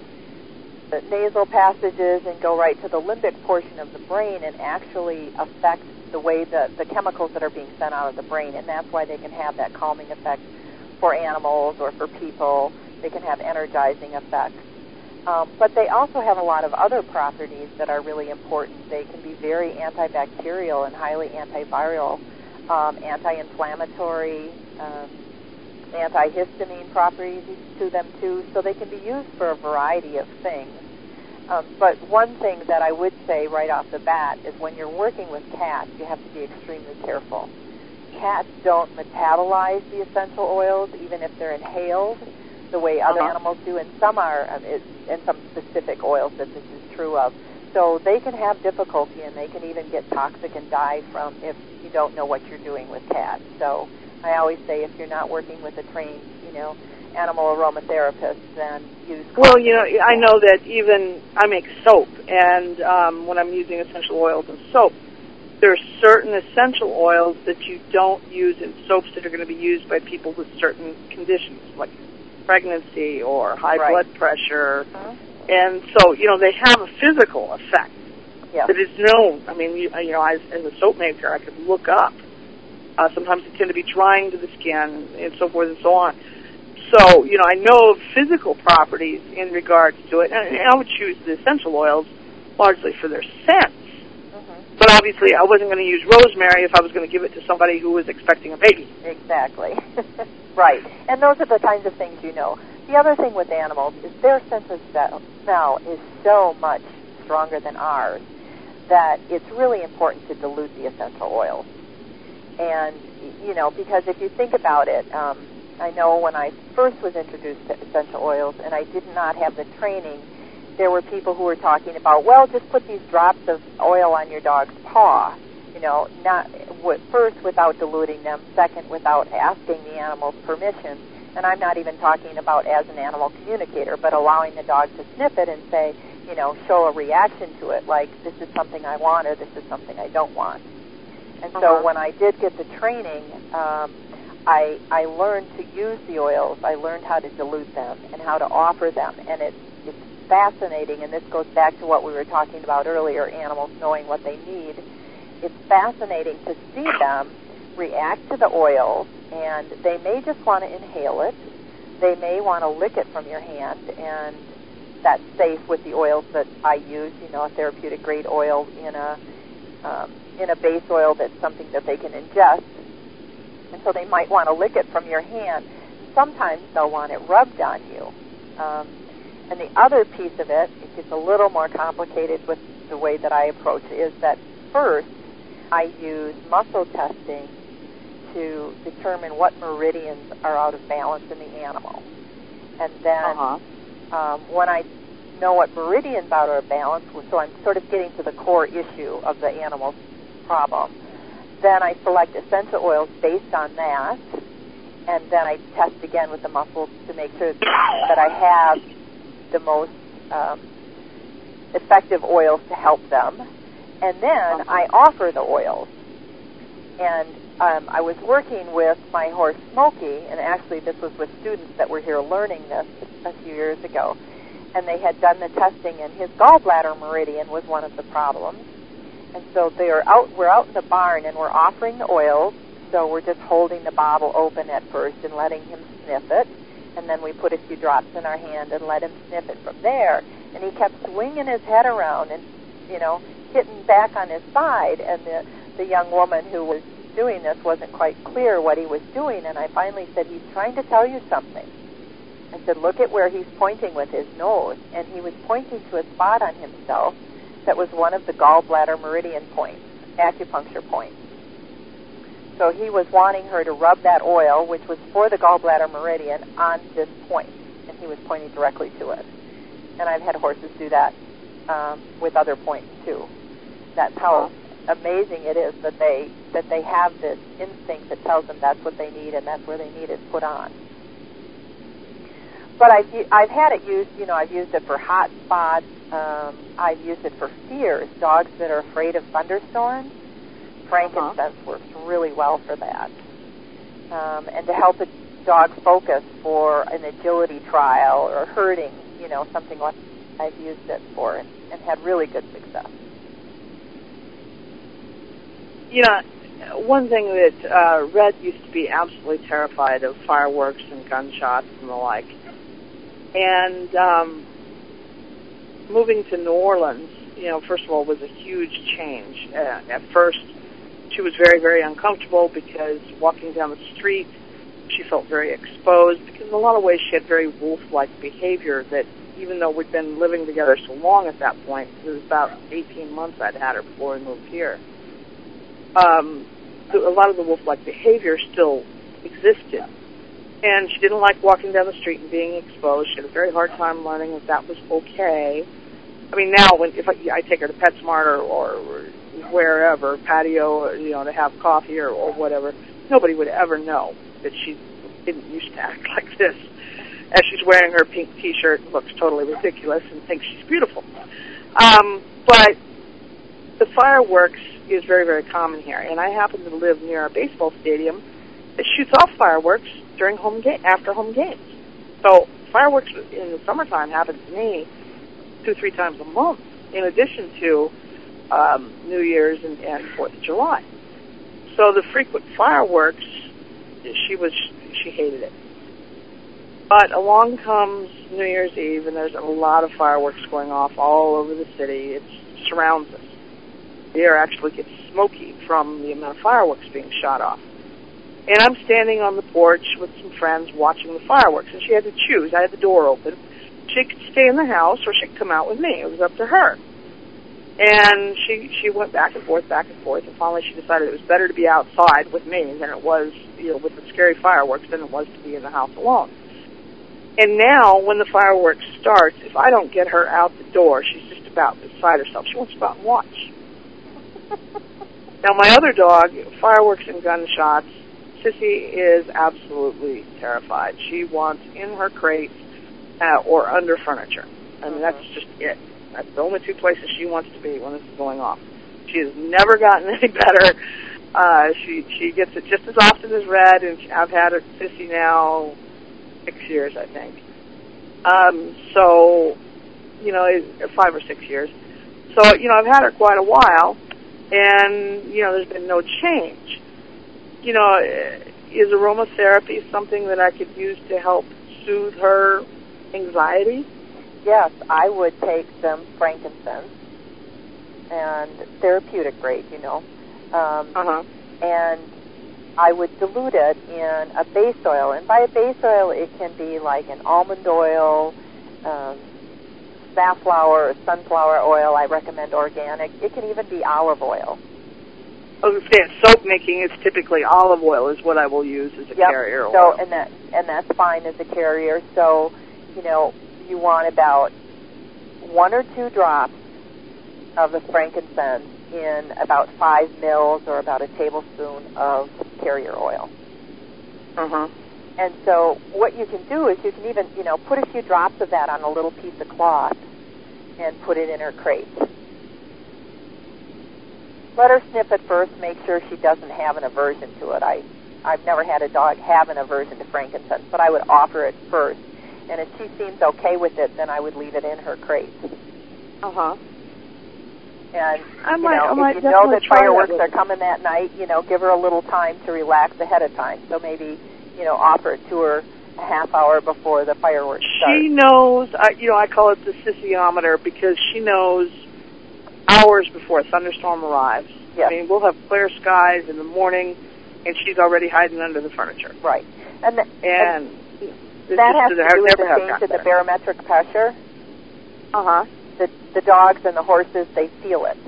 the nasal passages and go right to the limbic portion of the brain and actually affect the way the, the chemicals that are being sent out of the brain, and that's why they can have that calming effect for animals or for people. They can have energizing effects. Um, but they also have a lot of other properties that are really important. They can be very antibacterial and highly antiviral, um, anti-inflammatory, um, antihistamine properties to them too. So they can be used for a variety of things. Um, but one thing that I would say right off the bat is when you're working with cats, you have to be extremely careful. Cats don't metabolize the essential oils, even if they're inhaled, the way other uh-huh. animals do, and some are, um, it, and some specific oils that this is true of. So they can have difficulty, and they can even get toxic and die from if you don't know what you're doing with cats. So I always say if you're not working with a trained, you know, animal aromatherapist, then use... Well, you know, I know that even I make soap, and um, when I'm using essential oils in soap, there are certain essential oils that you don't use in soaps that are going to be used by people with certain conditions, like pregnancy or high right. blood pressure. Uh-huh. And so, you know, they have a physical effect yeah. that is known. I mean, you, you know, as, as a soap maker, I could look up. Uh, sometimes they tend to be drying to the skin and so forth and so on. So, you know, I know of physical properties in regards to it, and I would choose the essential oils largely for their scents. Mm-hmm. But obviously, I wasn't going to use rosemary if I was going to give it to somebody who was expecting a baby. Exactly. Right. And those are the kinds of things you know. The other thing with animals is their sense of smell is so much stronger than ours that it's really important to dilute the essential oils. And, you know, because if you think about it, um, I know when I first was introduced to essential oils and I did not have the training, there were people who were talking about, well, just put these drops of oil on your dog's paw, you know, not first without diluting them, second without asking the animal's permission. And I'm not even talking about as an animal communicator, but allowing the dog to sniff it and say, you know, show a reaction to it, like this is something I want or this is something I don't want. And so uh-huh. when I did get the training, um, I I learned to use the oils. I learned how to dilute them and how to offer them. And it's, it's fascinating, and this goes back to what we were talking about earlier, animals knowing what they need. It's fascinating to see them react to the oils, and they may just want to inhale it. They may want to lick it from your hand, and that's safe with the oils that I use, you know, a therapeutic grade oil in a um, in a base oil that's something that they can ingest. And so they might want to lick it from your hand. Sometimes they'll want it rubbed on you. Um, and the other piece of it, it gets a little more complicated with the way that I approach it, is that first I use muscle testing to determine what meridians are out of balance in the animal. And then uh-huh. um, when I know what meridians are out of balance, so I'm sort of getting to the core issue of the animal's problem, then I select essential oils based on that, and then I test again with the muscles to make sure that I have the most um, effective oils to help them. And then I offer the oils. And um, I was working with my horse Smokey, and actually this was with students that were here learning this a few years ago. and they had done the testing, and his gallbladder meridian was one of the problems. And so they are out. We're out in the barn, and we're offering the oils. So we're just holding the bottle open at first and letting him sniff it, and then we put a few drops in our hand and let him sniff it from there. And he kept swinging his head around and, you know, hitting back on his side. And the the young woman who was doing this wasn't quite clear what he was doing. And I finally said, "He's trying to tell you something." I said, "Look at where he's pointing with his nose." And he was pointing to a spot on himself that was one of the gallbladder meridian points, acupuncture points. So he was wanting her to rub that oil, which was for the gallbladder meridian, on this point, and he was pointing directly to it. And I've had horses do that um, with other points too. That's how amazing it is that they that they have this instinct that tells them that's what they need and that's where they need it put on. But I've I've had it used. You know, I've used it for hot spots. Um, I've used it for fears. Dogs that are afraid of thunderstorms. Frankincense uh-huh. works really well for that. Um, and to help a dog focus for an agility trial or herding, you know, something like that, I've used it for and, and had really good success. You know, one thing that uh, Red used to be absolutely terrified of fireworks and gunshots and the like. And um, moving to New Orleans, you know, first of all, was a huge change. Uh, at first, she was very, very uncomfortable because walking down the street, she felt very exposed because in a lot of ways she had very wolf-like behavior that even though we'd been living together so long at that point, it was about eighteen months I'd had her before we moved here, um, a lot of the wolf-like behavior still existed. And she didn't like walking down the street and being exposed. She had a very hard time learning that that was okay. I mean, now when if I, I take her to PetSmart or, or wherever, patio, you know, to have coffee or, or whatever, nobody would ever know that she didn't used to act like this. As she's wearing her pink T-shirt and looks totally ridiculous and thinks she's beautiful. Um, but the fireworks is very, very common here. And I happen to live near a baseball stadium that shoots off fireworks during home game, after home games. So fireworks in the summertime happen to me two, three times a month, in addition to um, New Year's and, and Fourth of July. So the frequent fireworks, she was she hated it. But along comes New Year's Eve, and there's a lot of fireworks going off all over the city. It surrounds us. The air actually gets smoky from the amount of fireworks being shot off. And I'm standing on the porch with some friends watching the fireworks, and she had to choose. I had the door open. She could stay in the house, or she could come out with me. It was up to her. And she she went back and forth, back and forth, and finally she decided it was better to be outside with me than it was, you know, with the scary fireworks than it was to be in the house alone. And now, when the fireworks starts, if I don't get her out the door, she's just about beside herself. She wants to go out and watch. Now, my other dog, fireworks and gunshots, Sissy is absolutely terrified. She wants in her crate uh, or under furniture. I mean, that's just it. That's the only two places she wants to be when this is going off. She has never gotten any better. Uh, she she gets it just as often as Red, and I've had her Sissy now six years, I think. Um, so, you know, five or six years. So, you know, I've had her quite a while, and, you know, there's been no change. You know, is aromatherapy something that I could use to help soothe her anxiety? Yes, I would take some frankincense and therapeutic grade, you know. Um, uh-huh. And I would dilute it in a base oil. And by a base oil, it can be like an almond oil, um, safflower, or sunflower oil. I recommend organic. It can even be olive oil. I was going to say, soap making is typically olive oil is what I will use as a yep. carrier oil. So, and that and that's fine as a carrier. So, you know, you want about one or two drops of the frankincense in about five mils or about a tablespoon of carrier oil. Uh-huh. And so what you can do is you can even, you know, put a few drops of that on a little piece of cloth and put it in her crate. Let her sniff it first, make sure she doesn't have an aversion to it. I, I've never had a dog have an aversion to frankincense, but I would offer it first. And if she seems okay with it, then I would leave it in her crate. Uh-huh. And, I you might, know, I might if you know that fireworks that are coming that night, you know, give her a little time to relax ahead of time. So maybe, you know, offer it to her a half hour before the fireworks start. She knows, uh, you know, I call it the sissiometer because she knows hours before a thunderstorm arrives. Yes. I mean, we'll have clear skies in the morning, and she's already hiding under the furniture. Right. And, the, and, and that has to do with the change in the barometric pressure. Uh-huh. The, the dogs and the horses, they feel it.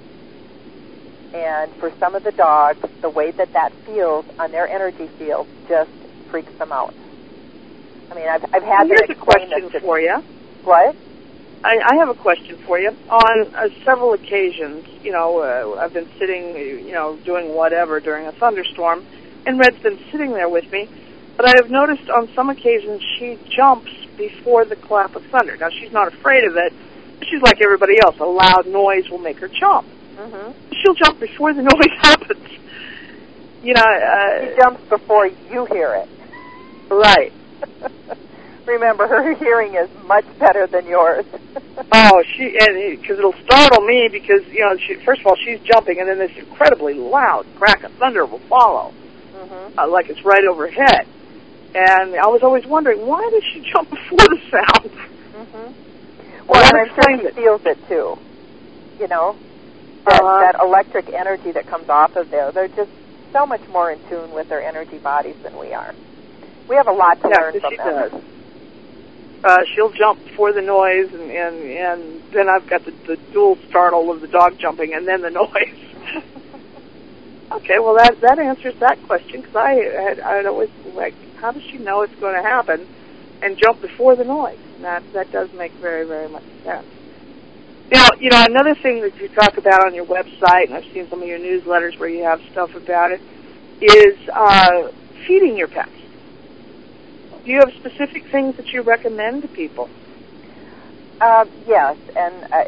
And for some of the dogs, the way that that feels on their energy field just freaks them out. I mean, I've, I've had well, them explain this to for you. What? I, I have a question for you. On uh, several occasions, you know, uh, I've been sitting, you know, doing whatever during a thunderstorm, and Red's been sitting there with me, but I have noticed on some occasions she jumps before the clap of thunder. Now, she's not afraid of it. She's like everybody else. A loud noise will make her jump. Mm-hmm. She'll jump before the noise happens. You know, uh, she jumps before you hear it. Right. Remember, her hearing is much better than yours. oh, she and because it'll startle me because you know, she, first of all, she's jumping, and then this incredibly loud crack of thunder will follow, mm-hmm. uh, like it's right overhead. And I was always wondering, why does she jump before the sound? Mm-hmm. Well, and I'm sure she it. feels it too. You know, that uh, that electric energy that comes off of there. They're just so much more in tune with their energy bodies than we are. We have a lot to yeah, learn from she them. Does. Uh, she'll jump before the noise, and, and, and then I've got the, the dual startle of the dog jumping and then the noise. Okay, well, that that answers that question, because I had, I'd always, like, how does she know it's going to happen and jump before the noise? And that, that does make very, very much sense. Now, you know, another thing that you talk about on your website, and I've seen some of your newsletters where you have stuff about it, is uh, feeding your pets. Do you have specific things that you recommend to people? Um, yes, and uh,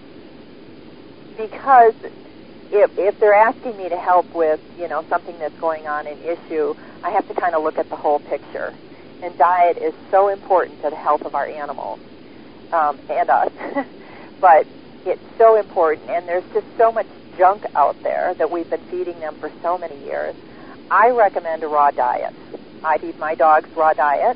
because if if they're asking me to help with, you know, something that's going on, an issue, I have to kind of look at the whole picture. And diet is so important to the health of our animals um, and us. But it's so important, and there's just so much junk out there that we've been feeding them for so many years. I recommend a raw diet. I feed my dogs raw diet,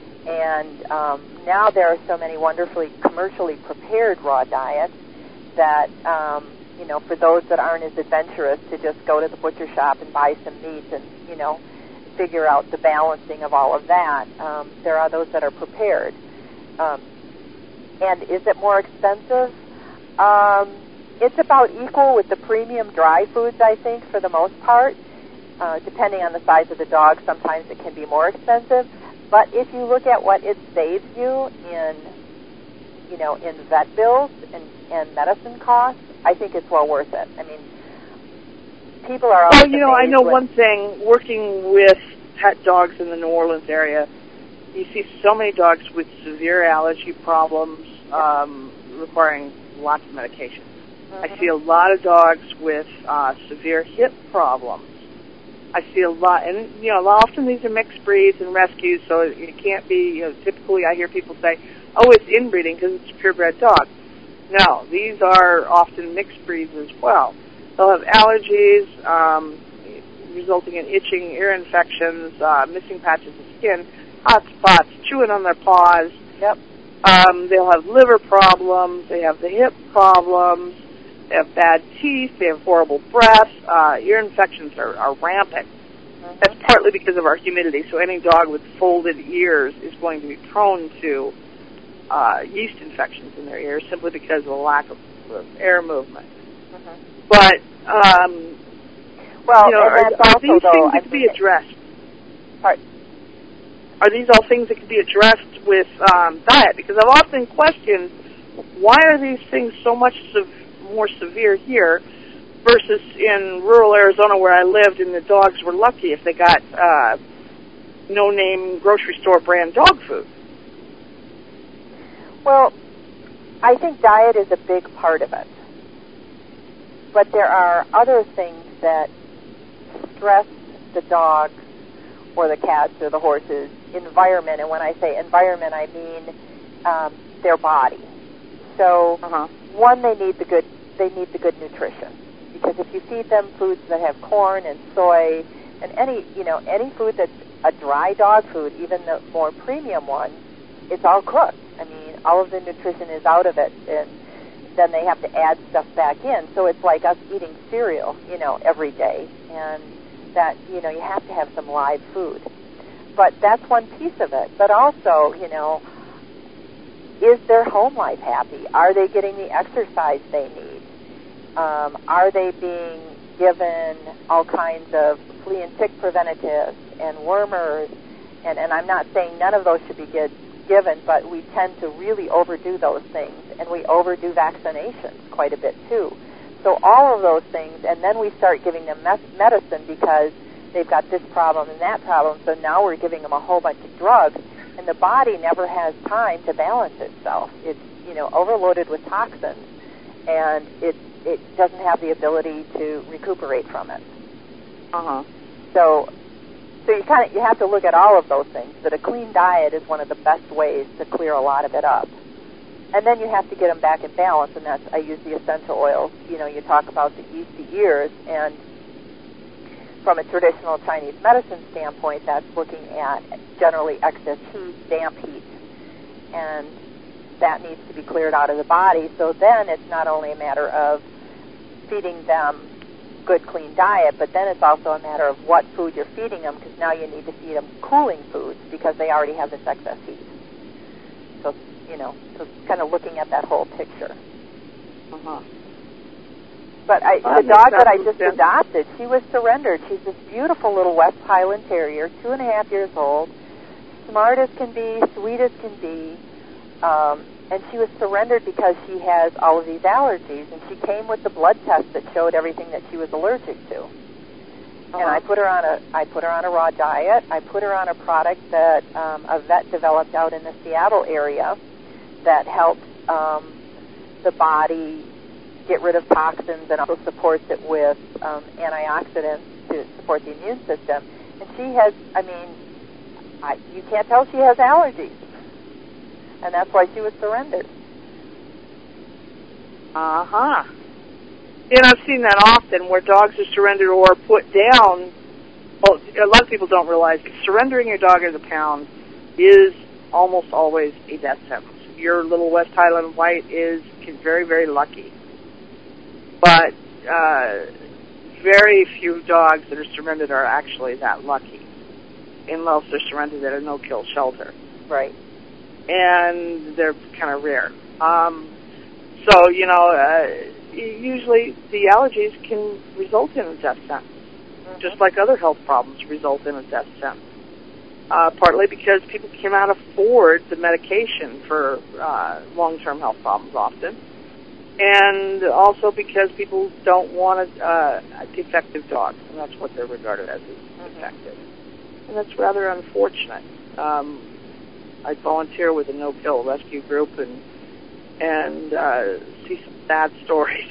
and um, now there are so many wonderfully commercially prepared raw diets that, um, you know, for those that aren't as adventurous to just go to the butcher shop and buy some meat and, you know, figure out the balancing of all of that, um, there are those that are prepared. Um, and is it more expensive? Um, it's about equal with the premium dry foods, I think, for the most part. Uh, depending on the size of the dog, sometimes it can be more expensive. But if you look at what it saves you in, you know, in vet bills and, and medicine costs, I think it's well worth it. I mean, people are always Well, you know, I know with, one thing, working with pet dogs in the New Orleans area, you see so many dogs with severe allergy problems um, requiring lots of medication. Mm-hmm. I see a lot of dogs with uh, severe hip problems. I see a lot, and, you know, often these are mixed breeds and rescues, so it can't be, you know, typically I hear people say, oh, it's inbreeding because it's a purebred dog. No, these are often mixed breeds as well. They'll have allergies, um, resulting in itching, ear infections, uh, missing patches of skin, hot spots, chewing on their paws. Yep. Um, they'll have liver problems. They have the hip problems. They have bad teeth. They have horrible breath. Uh, ear infections are, are rampant. Mm-hmm. That's partly because of our humidity. So any dog with folded ears is going to be prone to uh, yeast infections in their ears simply because of the lack of, of air movement. Mm-hmm. But, um, well, you know, and are, that's are also, these though, things that I could be addressed? Pardon? Are these all things that can be addressed with um, diet? Because I've often questioned, why are these things so much sev- more severe here versus in rural Arizona where I lived, and the dogs were lucky if they got uh, no-name grocery store brand dog food? Well, I think diet is a big part of it. But there are other things that stress the dogs or the cats or the horses environment, and when I say environment, I mean um, their body. So, uh-huh. one, they need the good they need the good nutrition, because if you feed them foods that have corn and soy and any you know any food that's a dry dog food, even the more premium one, it's all cooked. I mean, all of the nutrition is out of it, and then they have to add stuff back in. So it's like us eating cereal, you know, every day, and that, you know, you have to have some live food. But that's one piece of it. But also, you know, is their home life happy? Are they getting the exercise they need? Um, are they being given all kinds of flea and tick preventatives and wormers? And, and I'm not saying none of those should be good, given, but we tend to really overdo those things, and we overdo vaccinations quite a bit too. So all of those things, and then we start giving them mes- medicine because they've got this problem and that problem, so now we're giving them a whole bunch of drugs, and the body never has time to balance itself. It's, you know, overloaded with toxins, and it it doesn't have the ability to recuperate from it. Uh-huh. So So you kind of you have to look at all of those things. But a clean diet is one of the best ways to clear a lot of it up. And then you have to get them back in balance, and that's I use the essential oils. You know, you talk about the yeasty ears, and from a traditional Chinese medicine standpoint, that's looking at generally excess heat, damp heat, and that needs to be cleared out of the body. So then it's not only a matter of feeding them good, clean diet, but then it's also a matter of what food you're feeding them, because now you need to feed them cooling foods because they already have this excess heat. So, you know, so kind of looking at that whole picture. Uh-huh. But I, well, the dog that I just sense. adopted, she was surrendered. She's this beautiful little West Highland Terrier, two and a half years old, smart as can be, sweet as can be, um, and she was surrendered because she has all of these allergies, and she came with the blood test that showed everything that she was allergic to. Uh-huh. And I put her on a I put her on a raw diet. I put her on a product that um, a vet developed out in the Seattle area that helps um, the body get rid of toxins and also supports it with um, antioxidants to support the immune system. And she has, I mean, I, you can't tell she has allergies. And that's why she was surrendered. Uh-huh. And I've seen that often where dogs are surrendered or put down. Well, a lot of people don't realize that surrendering your dog as a pound is almost always a death sentence. Your little West Highland White is very, very lucky. But uh, very few dogs that are surrendered are actually that lucky, unless they're surrendered at a no-kill shelter. Right. And they're kind of rare. Um, so, you know, uh, usually the allergies can result in a death sentence, mm-hmm. just like other health problems result in a death sentence. Uh, partly because people cannot afford the medication for uh, long-term health problems often, and also because people don't want a, uh, a defective dog, and that's what they're regarded as, is mm-hmm. defective. And that's rather unfortunate. Um, I volunteer with a no-kill rescue group and and uh, see some sad stories.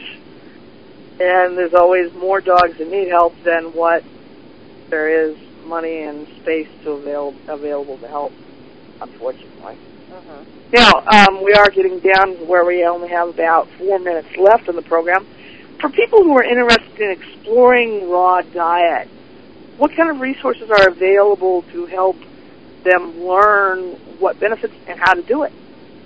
And there's always more dogs that need help than what there is money and space to avail available to help, unfortunately. Uh-huh. Now, um, we are getting down to where we only have about four minutes left in the program. For people who are interested in exploring raw diet, what kind of resources are available to help them learn what benefits and how to do it?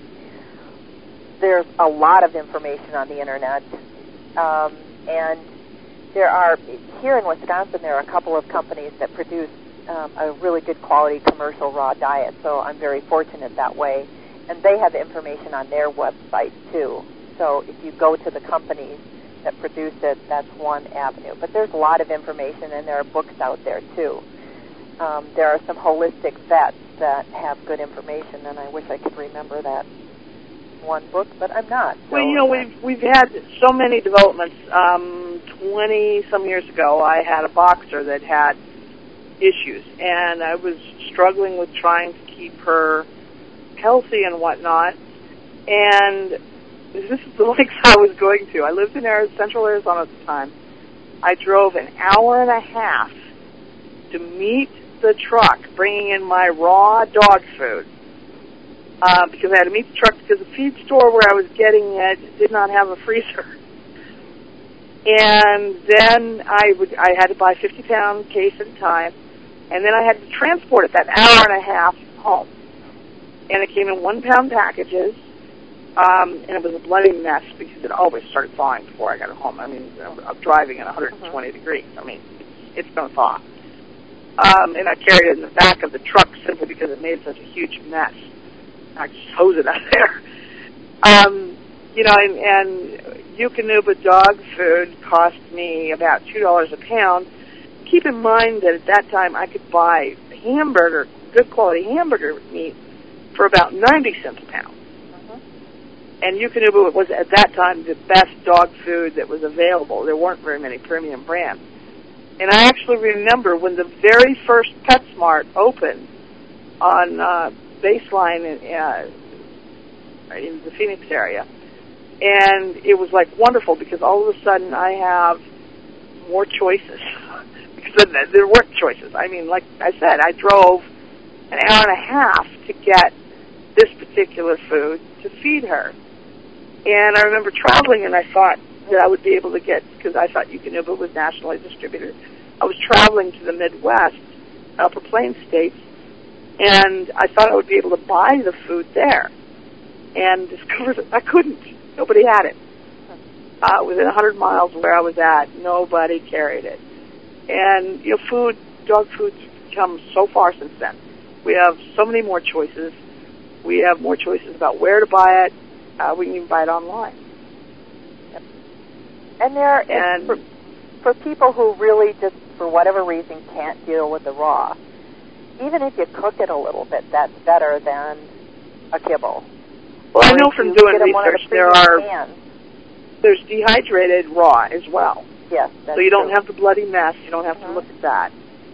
There's a lot of information on the internet, um, and there are, here in Wisconsin, there are a couple of companies that produce um, a really good quality commercial raw diet, so I'm very fortunate that way. And they have information on their website, too. So if you go to the companies that produce it, that's one avenue. But there's a lot of information, and there are books out there, too. Um, there are some holistic vets that have good information, and I wish I could remember that one book, but I'm not. So, well, you know, we've we've had so many developments. Um, Twenty some years ago, I had a boxer that had issues, and I was struggling with trying to keep her healthy and whatnot. And this is the lengths I was going to. I lived in Arizona, Central Arizona at the time. I drove an hour and a half to meet the truck bringing in my raw dog food uh, because I had to meet the truck because the feed store where I was getting it did not have a freezer. And then I would I had to buy a fifty pound case at a time, and then I had to transport it that hour and a half home. And it came in one pound packages, um, and it was a bloody mess because it always started thawing before I got it home. I mean, I'm driving at one hundred twenty uh-huh. degrees. I mean, it's going to thaw. Um, and I carried it in the back of the truck simply because it made such a huge mess. I just hose it out there. Um, you know, and, and Eukanuba dog food cost me about two dollars a pound. Keep in mind that at that time I could buy hamburger, good quality hamburger meat for about ninety cents a pound. Uh-huh. And Eukanuba was at that time the best dog food that was available. There weren't very many premium brands. And I actually remember when the very first PetSmart opened on uh, Baseline in, uh, in the Phoenix area. And it was like wonderful because all of a sudden I have more choices. Because there weren't choices. I mean, like I said, I drove an hour and a half to get this particular food to feed her. And I remember traveling and I thought that I would be able to get, because I thought Eukanuba was nationally distributed. I was traveling to the Midwest, Upper Plains states, and I thought I would be able to buy the food there. And discovered that I couldn't. Nobody had it. Uh, within one hundred miles of where I was at, nobody carried it. And, you know, food, dog food's come so far since then. We have so many more choices. We have more choices about where to buy it. Uh, we can even buy it online. Yep. And there, and for, for people who really just, for whatever reason, can't deal with the raw, even if you cook it a little bit, that's better than a kibble. Well, or I know from doing research the there are cans. There's dehydrated raw as well. Yes, that's so you don't true. have the bloody mess. You don't have uh-huh. to look at that.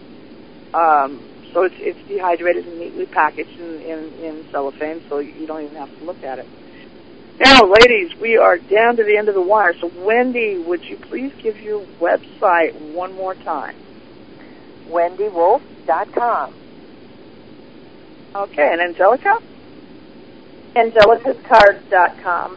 Um, so it's it's dehydrated and neatly packaged in, in, in cellophane, so you don't even have to look at it. Now, ladies, we are down to the end of the wire. So, Wendy, would you please give your website one more time? Wendy Wolf dot com. Okay, and Angelica? Angelicas Cards dot com.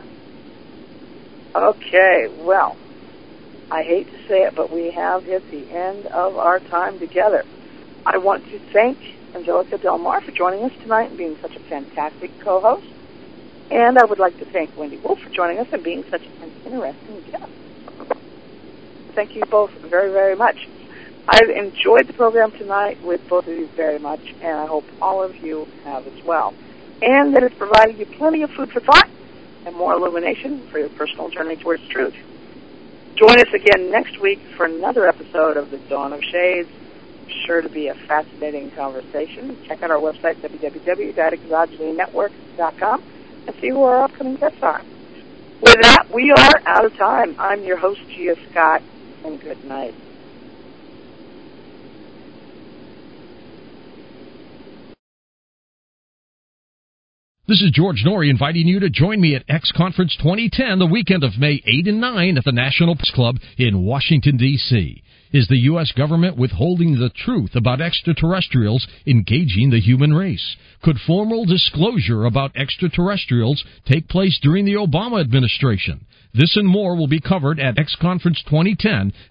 Okay, well, I hate to say it, but we have hit the end of our time together. I want to thank Angelica Del Mar for joining us tonight and being such a fantastic co-host. And I would like to thank Wendy Wolf for joining us and being such an interesting guest. Thank you both very, very much. I've enjoyed the program tonight with both of you very much, and I hope all of you have as well. And that it's provided you plenty of food for thought and more illumination for your personal journey towards truth. Join us again next week for another episode of The Dawn of Shades. Sure to be a fascinating conversation. Check out our website, w w w dot exogeny network dot com, and see who our upcoming guests are. With that, we are out of time. I'm your host, Gia Scott, and good night. This is George Norrie inviting you to join me at X Conference twenty ten the weekend of May eighth and ninth at the National Press Club in Washington, D C Is the U S government withholding the truth about extraterrestrials engaging the human race? Could formal disclosure about extraterrestrials take place during the Obama administration? This and more will be covered at X Conference twenty ten